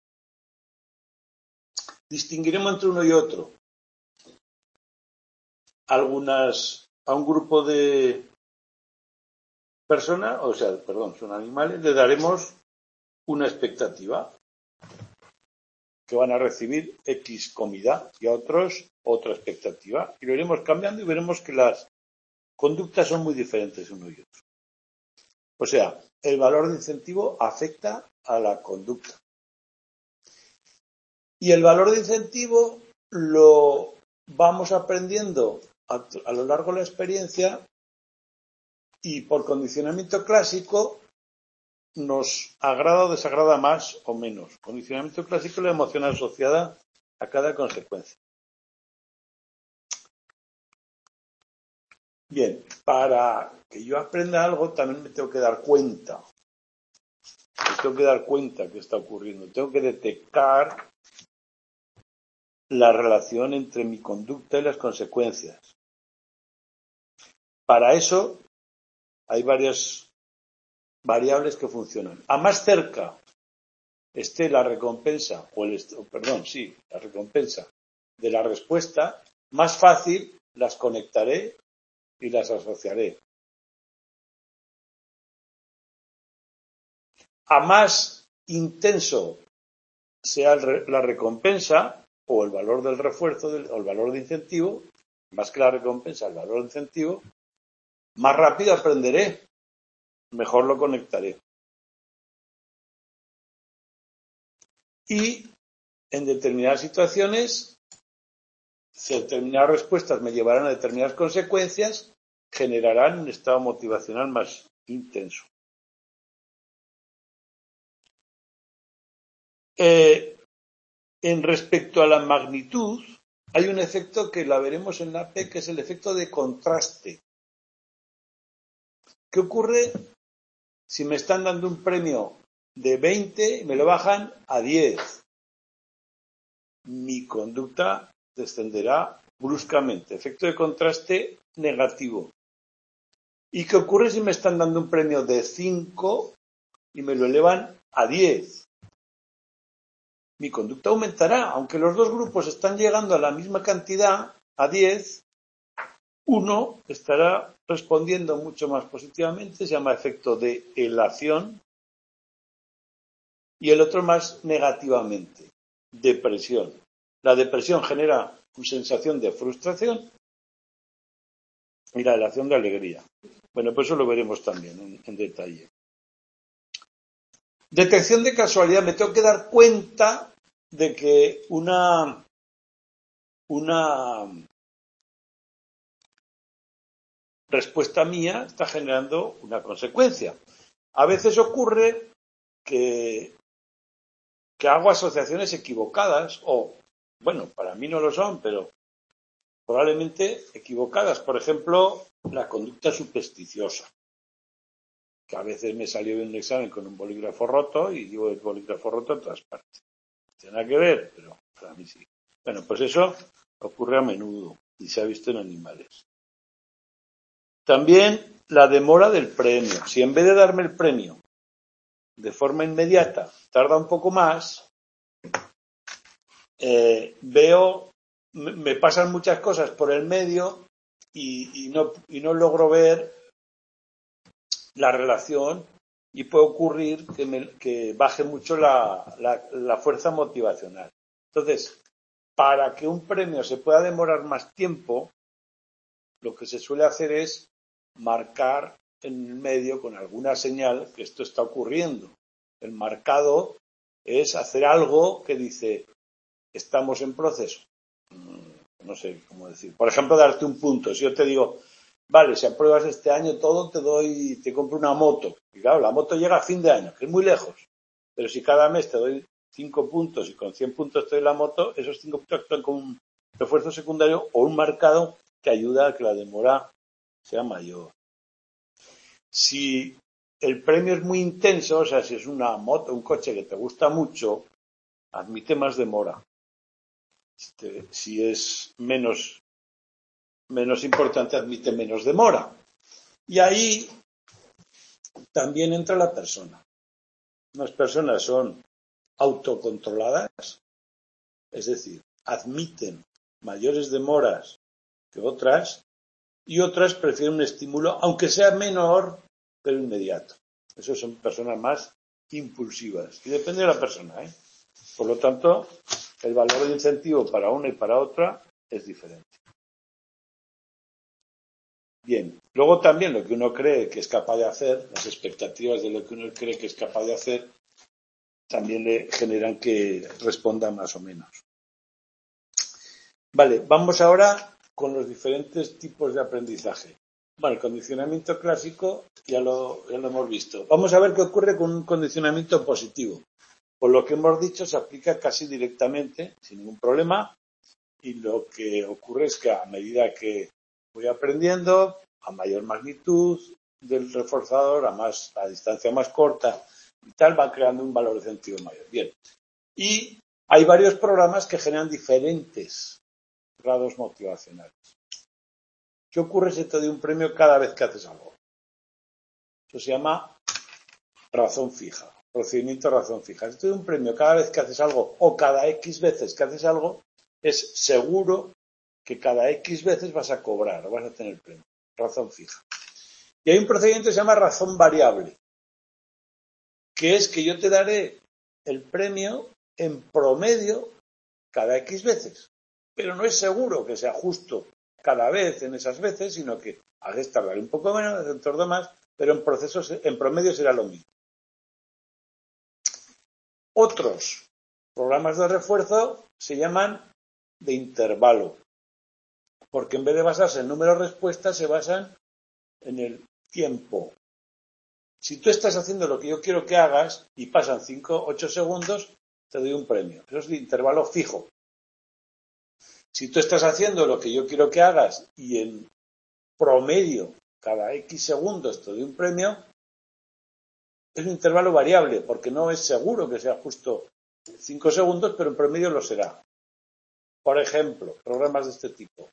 distinguiremos entre uno y otro. Algunas, a un grupo de personas, o sea, perdón, son animales, le daremos una expectativa, que van a recibir X comida, y a otros otra expectativa, y lo iremos cambiando y veremos que las conductas son muy diferentes uno y otro. O sea, el valor de incentivo afecta a la conducta. Y el valor de incentivo lo vamos aprendiendo a, a lo largo de la experiencia y por condicionamiento clásico nos agrada o desagrada más o menos. Condicionamiento clásico es la emoción asociada a cada consecuencia. Bien, para que yo aprenda algo también me tengo que dar cuenta. Me tengo que dar cuenta que está ocurriendo. Tengo que detectar la relación entre mi conducta y las consecuencias. Para eso hay varias variables que funcionan. A más cerca esté la recompensa, o el, perdón, sí, la recompensa de la respuesta, más fácil las conectaré y las asociaré. A más intenso sea el, la recompensa o el valor del refuerzo del, o el valor de incentivo, más que la recompensa, el valor de incentivo, más rápido aprenderé, mejor lo conectaré. Y en determinadas situaciones, determinadas respuestas me llevarán a determinadas consecuencias, generarán un estado motivacional más intenso. Eh, en respecto a la magnitud, hay un efecto que la veremos en la P E C, que es el efecto de contraste. ¿Qué ocurre si me están dando un premio de veinte y me lo bajan a diez? Mi conducta descenderá bruscamente. Efecto de contraste negativo. ¿Y qué ocurre si me están dando un premio de cinco y me lo elevan a diez. Mi conducta aumentará. Aunque los dos grupos están llegando a la misma cantidad, a diez, uno estará respondiendo mucho más positivamente, se llama efecto de elación, y el otro más negativamente, depresión. La depresión genera una sensación de frustración y la elación de alegría. Bueno, pues eso lo veremos también en, en detalle. Detección de casualidad. Me tengo que dar cuenta de que una, una respuesta mía está generando una consecuencia. A veces ocurre que, que hago asociaciones equivocadas o, bueno, para mí no lo son, pero probablemente equivocadas. Por ejemplo, la conducta supersticiosa, que a veces me salió de un examen con un bolígrafo roto y llevo el bolígrafo roto en todas partes. No tiene nada que ver, pero para mí sí. Bueno, pues eso ocurre a menudo y se ha visto en animales. También la demora del premio. Si en vez de darme el premio de forma inmediata tarda un poco más, eh, veo, me pasan muchas cosas por el medio y, y, no, y no logro ver la relación y puede ocurrir que, me, que baje mucho la, la, la fuerza motivacional. Entonces, para que un premio se pueda demorar más tiempo, lo que se suele hacer es marcar en el medio con alguna señal que esto está ocurriendo. El marcado es hacer algo que dice, estamos en proceso. No sé cómo decir. Por ejemplo, darte un punto. Si yo te digo, vale, si apruebas este año todo, te doy, te compro una moto. Y claro, la moto llega a fin de año, que es muy lejos. Pero si cada mes te doy cinco puntos y con cien puntos te doy la moto, esos cinco puntos actúan como un refuerzo secundario o un marcado que ayuda a que la demora sea mayor. Si el premio es muy intenso, o sea, si es una moto, un coche que te gusta mucho, admite más demora. Si, te, si es menos, menos importante, admite menos demora. Y ahí también entra la persona. Unas personas son autocontroladas, es decir, admiten mayores demoras que otras, y otras prefieren un estímulo, aunque sea menor, pero inmediato. Esas son personas más impulsivas. Y depende de la persona, ¿eh? Por lo tanto, el valor de incentivo para una y para otra es diferente. Bien, luego también lo que uno cree que es capaz de hacer, las expectativas de lo que uno cree que es capaz de hacer, también le generan que responda más o menos. Vale, vamos ahora con los diferentes tipos de aprendizaje. Bueno, el condicionamiento clásico ya lo, ya lo hemos visto. Vamos a ver qué ocurre con un condicionamiento positivo. Por lo que hemos dicho, se aplica casi directamente, sin ningún problema, y lo que ocurre es que a medida que voy aprendiendo, a mayor magnitud del reforzador, a más a distancia más corta y tal, va creando un valor de incentivo mayor. Bien. Y hay varios programas que generan diferentes grados motivacionales. ¿Qué ocurre si te doy un premio cada vez que haces algo? Eso se llama razón fija, procedimiento de razón fija. Si te doy un premio cada vez que haces algo o cada X veces que haces algo, es seguro que cada X veces vas a cobrar o vas a tener premio. Razón fija. Y hay un procedimiento que se llama razón variable, que es que yo te daré el premio en promedio cada X veces. Pero no es seguro que sea justo cada vez en esas veces, sino que a veces tardaré un poco menos, a veces tardaré más, pero en procesos, en promedio será lo mismo. Otros programas de refuerzo se llaman de intervalo, porque en vez de basarse en número de respuestas, se basan en el tiempo. Si tú estás haciendo lo que yo quiero que hagas y pasan cinco o ocho segundos, te doy un premio. Eso es de intervalo fijo. Si tú estás haciendo lo que yo quiero que hagas y en promedio cada X segundos te doy un premio, es un intervalo variable, porque no es seguro que sea justo cinco segundos, pero en promedio lo será. Por ejemplo, programas de este tipo.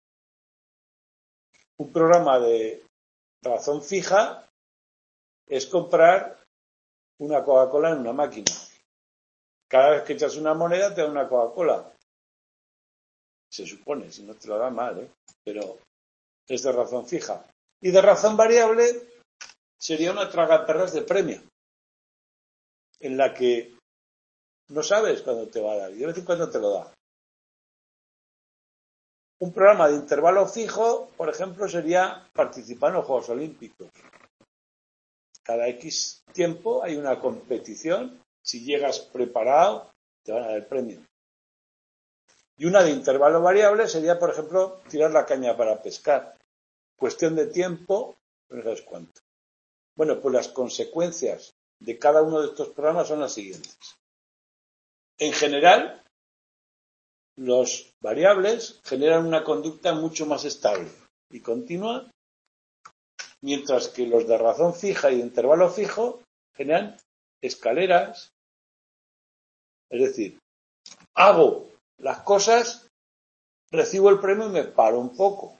Un programa de razón fija es comprar una Coca-Cola en una máquina. Cada vez que echas una moneda te da una Coca-Cola. Se supone, si no te lo da mal, ¿eh? Pero es de razón fija. Y de razón variable sería una tragaperras de premio, en la que no sabes cuándo te va a dar y de vez en cuando te lo da. Un programa de intervalo fijo, por ejemplo, sería participar en los Juegos Olímpicos. Cada X tiempo hay una competición. Si llegas preparado, te van a dar el premio. Y una de intervalo variable sería, por ejemplo, tirar la caña para pescar. Cuestión de tiempo, no sabes cuánto. Bueno, pues las consecuencias de cada uno de estos programas son las siguientes. En general, los variables generan una conducta mucho más estable y continua, mientras que los de razón fija y de intervalo fijo generan escaleras. Es decir, hago las cosas, recibo el premio y me paro un poco.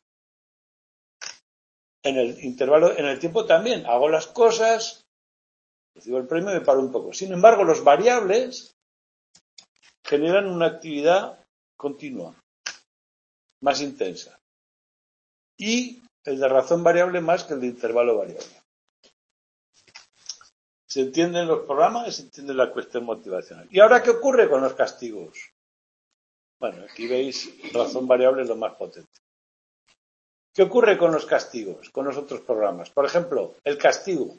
En el intervalo, en el tiempo también, hago las cosas, recibo el premio y me paro un poco. Sin embargo, los variables generan una actividad continua, más intensa. Y el de razón variable más que el de intervalo variable. ¿Se entienden los programas? ¿Se entiende la cuestión motivacional? ¿Y ahora qué ocurre con los castigos? Bueno, aquí veis razón variable lo más potente. ¿Qué ocurre con los castigos, con los otros programas? Por ejemplo, el castigo.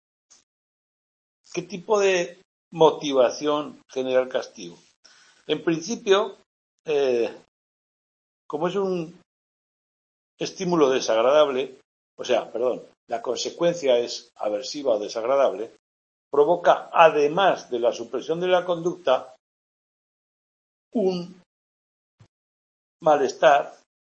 ¿Qué tipo de motivación genera el castigo? En principio, eh, como es un estímulo desagradable, o sea, perdón, la consecuencia es aversiva o desagradable, provoca, además de la supresión de la conducta, un malestar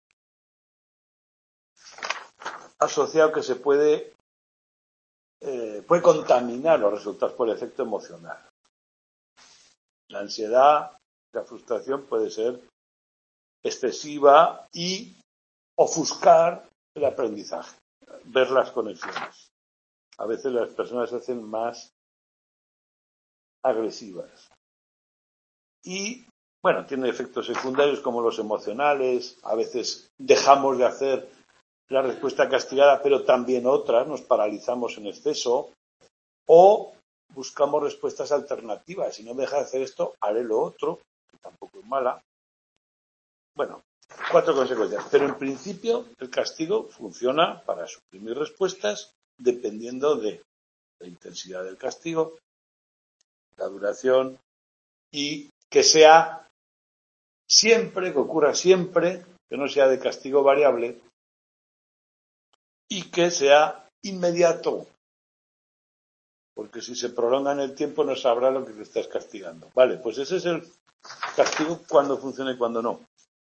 asociado que se puede, eh, puede contaminar los resultados por el efecto emocional. La ansiedad, la frustración puede ser excesiva y ofuscar el aprendizaje, ver las conexiones. A veces las personas se hacen más agresivas. Y, bueno, tiene efectos secundarios como los emocionales, a veces dejamos de hacer la respuesta castigada, pero también otras, nos paralizamos en exceso, o buscamos respuestas alternativas. Si no me deja de hacer esto, haré lo otro, que tampoco es mala. Bueno, cuatro consecuencias. Pero en principio el castigo funciona para suprimir respuestas dependiendo de la intensidad del castigo, la duración y que sea siempre, que ocurra siempre, que no sea de castigo variable y que sea inmediato. Porque si se prolonga en el tiempo no sabrá lo que le estás castigando. Vale, pues ese es el castigo cuando funciona y cuando no.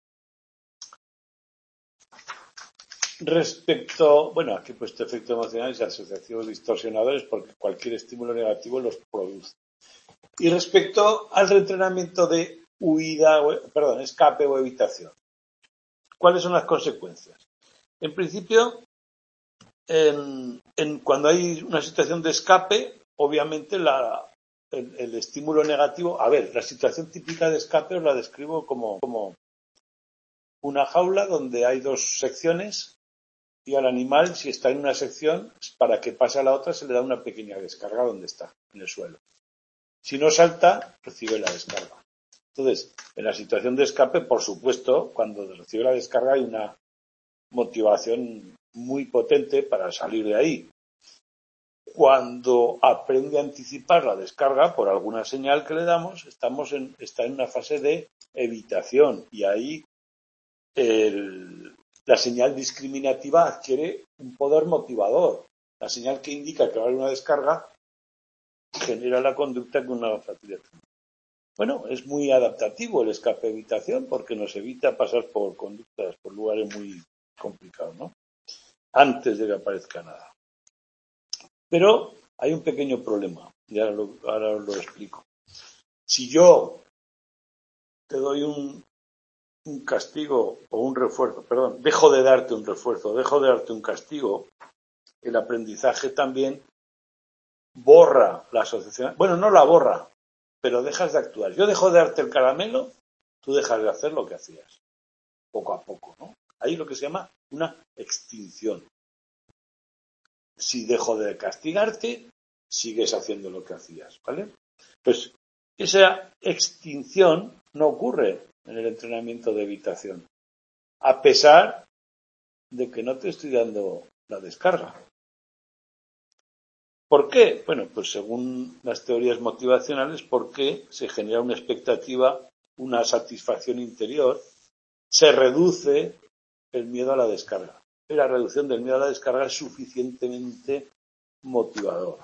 Respecto, bueno, aquí he puesto efectos emocionales y asociativos distorsionadores porque cualquier estímulo negativo los produce. Y respecto al reentrenamiento de huida, perdón, escape o evitación, ¿cuáles son las consecuencias? En principio, en, en, cuando hay una situación de escape, obviamente la, el, el estímulo negativo, a ver, la situación típica de escape os la describo como, como una jaula donde hay dos secciones y al animal, si está en una sección, para que pase a la otra se le da una pequeña descarga donde está, en el suelo. Si no salta, recibe la descarga. Entonces, en la situación de escape, por supuesto, cuando recibe la descarga hay una motivación muy potente para salir de ahí. Cuando aprende a anticipar la descarga por alguna señal que le damos, estamos en, está en una fase de evitación y ahí el, la señal discriminativa adquiere un poder motivador. La señal que indica que va a haber una descarga genera la conducta con una facilidad. Bueno, es muy adaptativo el escape-evitación porque nos evita pasar por conductas, por lugares muy complicados, ¿no? Antes de que aparezca nada. Pero hay un pequeño problema, y ahora, lo, ahora os lo explico. Si yo te doy un, un castigo o un refuerzo, perdón, dejo de darte un refuerzo, dejo de darte un castigo, el aprendizaje también borra la asociación. Bueno, no la borra, pero dejas de actuar. Yo dejo de darte el caramelo, tú dejas de hacer lo que hacías. Poco a poco, ¿no? Ahí lo que se llama una extinción. Si dejo de castigarte, sigues haciendo lo que hacías, ¿vale? Pues esa extinción no ocurre en el entrenamiento de evitación, a pesar de que no te estoy dando la descarga. ¿Por qué? Bueno, pues según las teorías motivacionales, porque se genera una expectativa, una satisfacción interior, se reduce el miedo a la descarga. Y la reducción del miedo a la descarga es suficientemente motivador.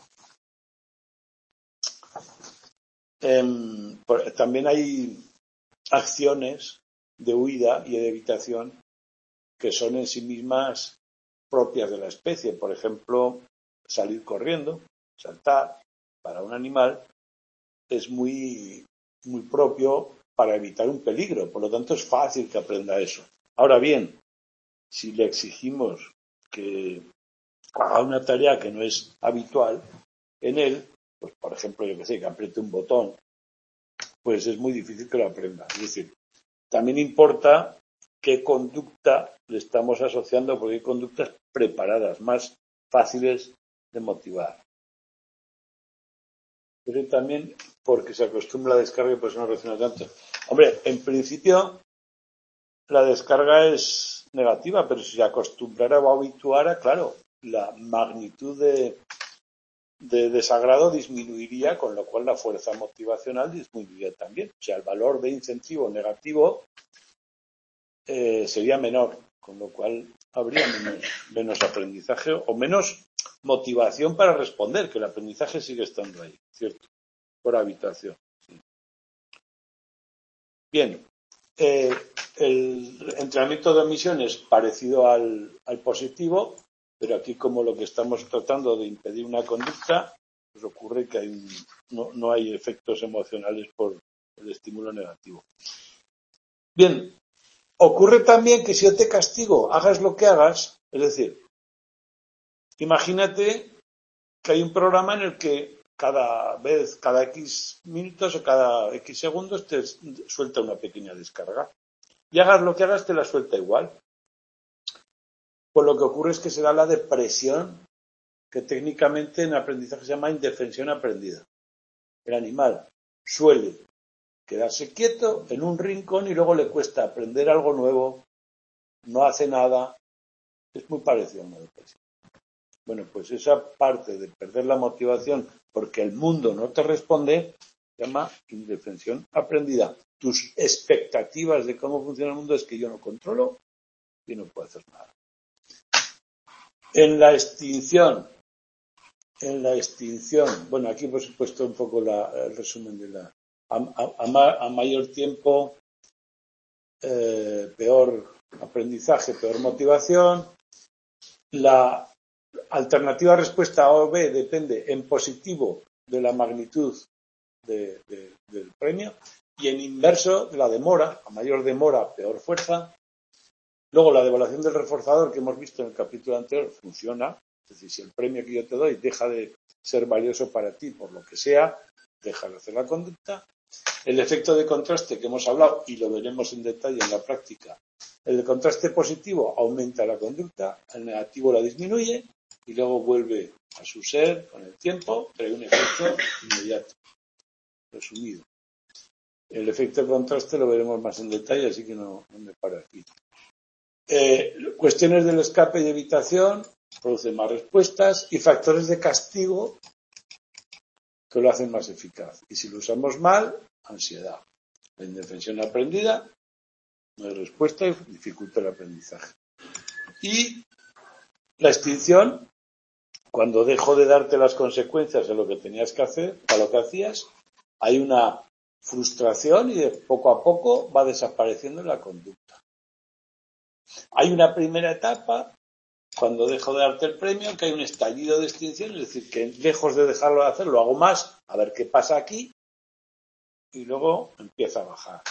Eh, también hay acciones de huida y de evitación que son en sí mismas propias de la especie. Por ejemplo, salir corriendo, saltar, para un animal es muy, muy propio para evitar un peligro. Por lo tanto, es fácil que aprenda eso. Ahora bien, si le exigimos que haga una tarea que no es habitual en él, pues por ejemplo, yo que sé, que apriete un botón, pues es muy difícil que lo aprenda. Es decir, también importa qué conducta le estamos asociando, porque hay conductas preparadas, más fáciles de motivar. Pero también porque se acostumbra a la descarga y por eso no reacciona tanto. Hombre, en principio la descarga es negativa, pero si se acostumbrara o habituara, claro, la magnitud de, de desagrado disminuiría, con lo cual la fuerza motivacional disminuiría también. O sea, el valor de incentivo negativo eh, sería menor, con lo cual habría menos, menos aprendizaje o menos motivación para responder, que el aprendizaje sigue estando ahí, ¿cierto? Por habituación. Sí. Bien, eh, el entrenamiento de omisión es parecido al, al positivo, pero aquí como lo que estamos tratando de impedir una conducta, pues ocurre que hay un, no, no hay efectos emocionales por el estímulo negativo. Bien, ocurre también que si yo te castigo, hagas lo que hagas, es decir, imagínate que hay un programa en el que cada vez, cada X minutos o cada X segundos te suelta una pequeña descarga. Y hagas lo que hagas, te la suelta igual. Pues lo que ocurre es que se da la depresión, que técnicamente en aprendizaje se llama indefensión aprendida. El animal suele quedarse quieto en un rincón y luego le cuesta aprender algo nuevo, no hace nada. Es muy parecido a una depresión. Bueno, pues esa parte de perder la motivación porque el mundo no te responde se llama indefensión aprendida. Tus expectativas de cómo funciona el mundo es que yo no controlo y no puedo hacer nada. En la extinción, en la extinción, bueno, aquí pues he puesto un poco la, el resumen de la, a, a, a mayor tiempo, eh, peor aprendizaje, peor motivación. La alternativa respuesta A o B depende en positivo de la magnitud de, de, del premio y en inverso de la demora, a mayor demora, peor fuerza. Luego la devaluación del reforzador que hemos visto en el capítulo anterior funciona, es decir, si el premio que yo te doy deja de ser valioso para ti por lo que sea, deja de hacer la conducta. El efecto de contraste que hemos hablado y lo veremos en detalle en la práctica, el de contraste positivo aumenta la conducta, el negativo la disminuye y luego vuelve a su ser con el tiempo, trae un efecto inmediato, resumido. El efecto de contraste lo veremos más en detalle, así que no, no me paro aquí. Eh, cuestiones del escape y de evitación producen más respuestas y factores de castigo que lo hacen más eficaz. Y si lo usamos mal, ansiedad. La indefensión aprendida, no hay respuesta y dificulta el aprendizaje. Y la extinción, cuando dejo de darte las consecuencias de lo que tenías que hacer, a lo que hacías, hay una frustración y de poco a poco va desapareciendo la conducta. Hay una primera etapa, cuando dejo de darte el premio, que hay un estallido de extinción, es decir, que lejos de dejarlo de hacer, lo hago más, a ver qué pasa aquí, y luego empieza a bajar.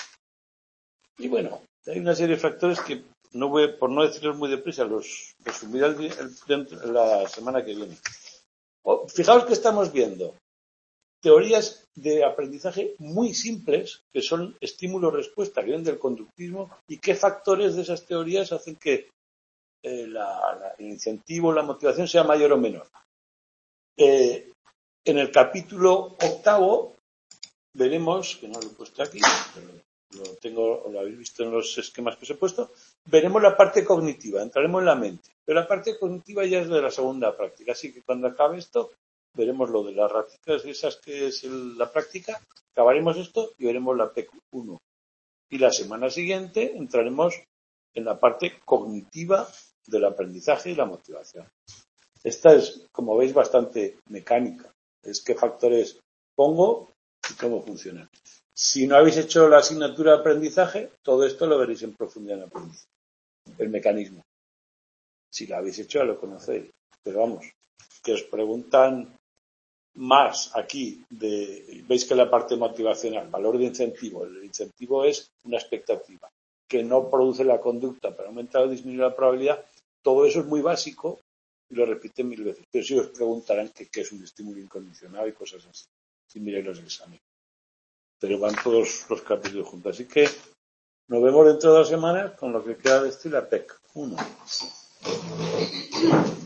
Y bueno, hay una serie de factores que, no voy, por no decirlos muy deprisa, los resumiré el, el, la semana que viene. Fijaos que estamos viendo teorías de aprendizaje muy simples, que son estímulo-respuesta, que vienen del conductismo, y qué factores de esas teorías hacen que eh, la, la, el incentivo, la motivación sea mayor o menor. Eh, en el capítulo octavo veremos, que no lo he puesto aquí, pero lo tengo, lo habéis visto en los esquemas que os he puesto, veremos la parte cognitiva, entraremos en la mente, pero la parte cognitiva ya es de la segunda práctica, así que cuando acabe esto veremos lo de las ratitas esas que es el, la práctica, acabaremos esto y veremos la P uno. Y la semana siguiente entraremos en la parte cognitiva del aprendizaje y la motivación. Esta es, como veis, bastante mecánica. Es qué factores pongo y cómo funciona. Si no habéis hecho la asignatura de aprendizaje, todo esto lo veréis en profundidad en aprendizaje. El mecanismo. Si lo habéis hecho, ya lo conocéis. Pero vamos, que os preguntan más aquí, de, veis que la parte motivacional, valor de incentivo, el incentivo es una expectativa que no produce la conducta, pero aumenta o disminuye la probabilidad. Todo eso es muy básico y lo repiten mil veces. Pero sí os preguntarán qué es un estímulo incondicionado y cosas así, si miráis los exámenes. Pero van todos los capítulos juntos. Así que nos vemos dentro de dos semanas con lo que queda de esto y la P E C uno.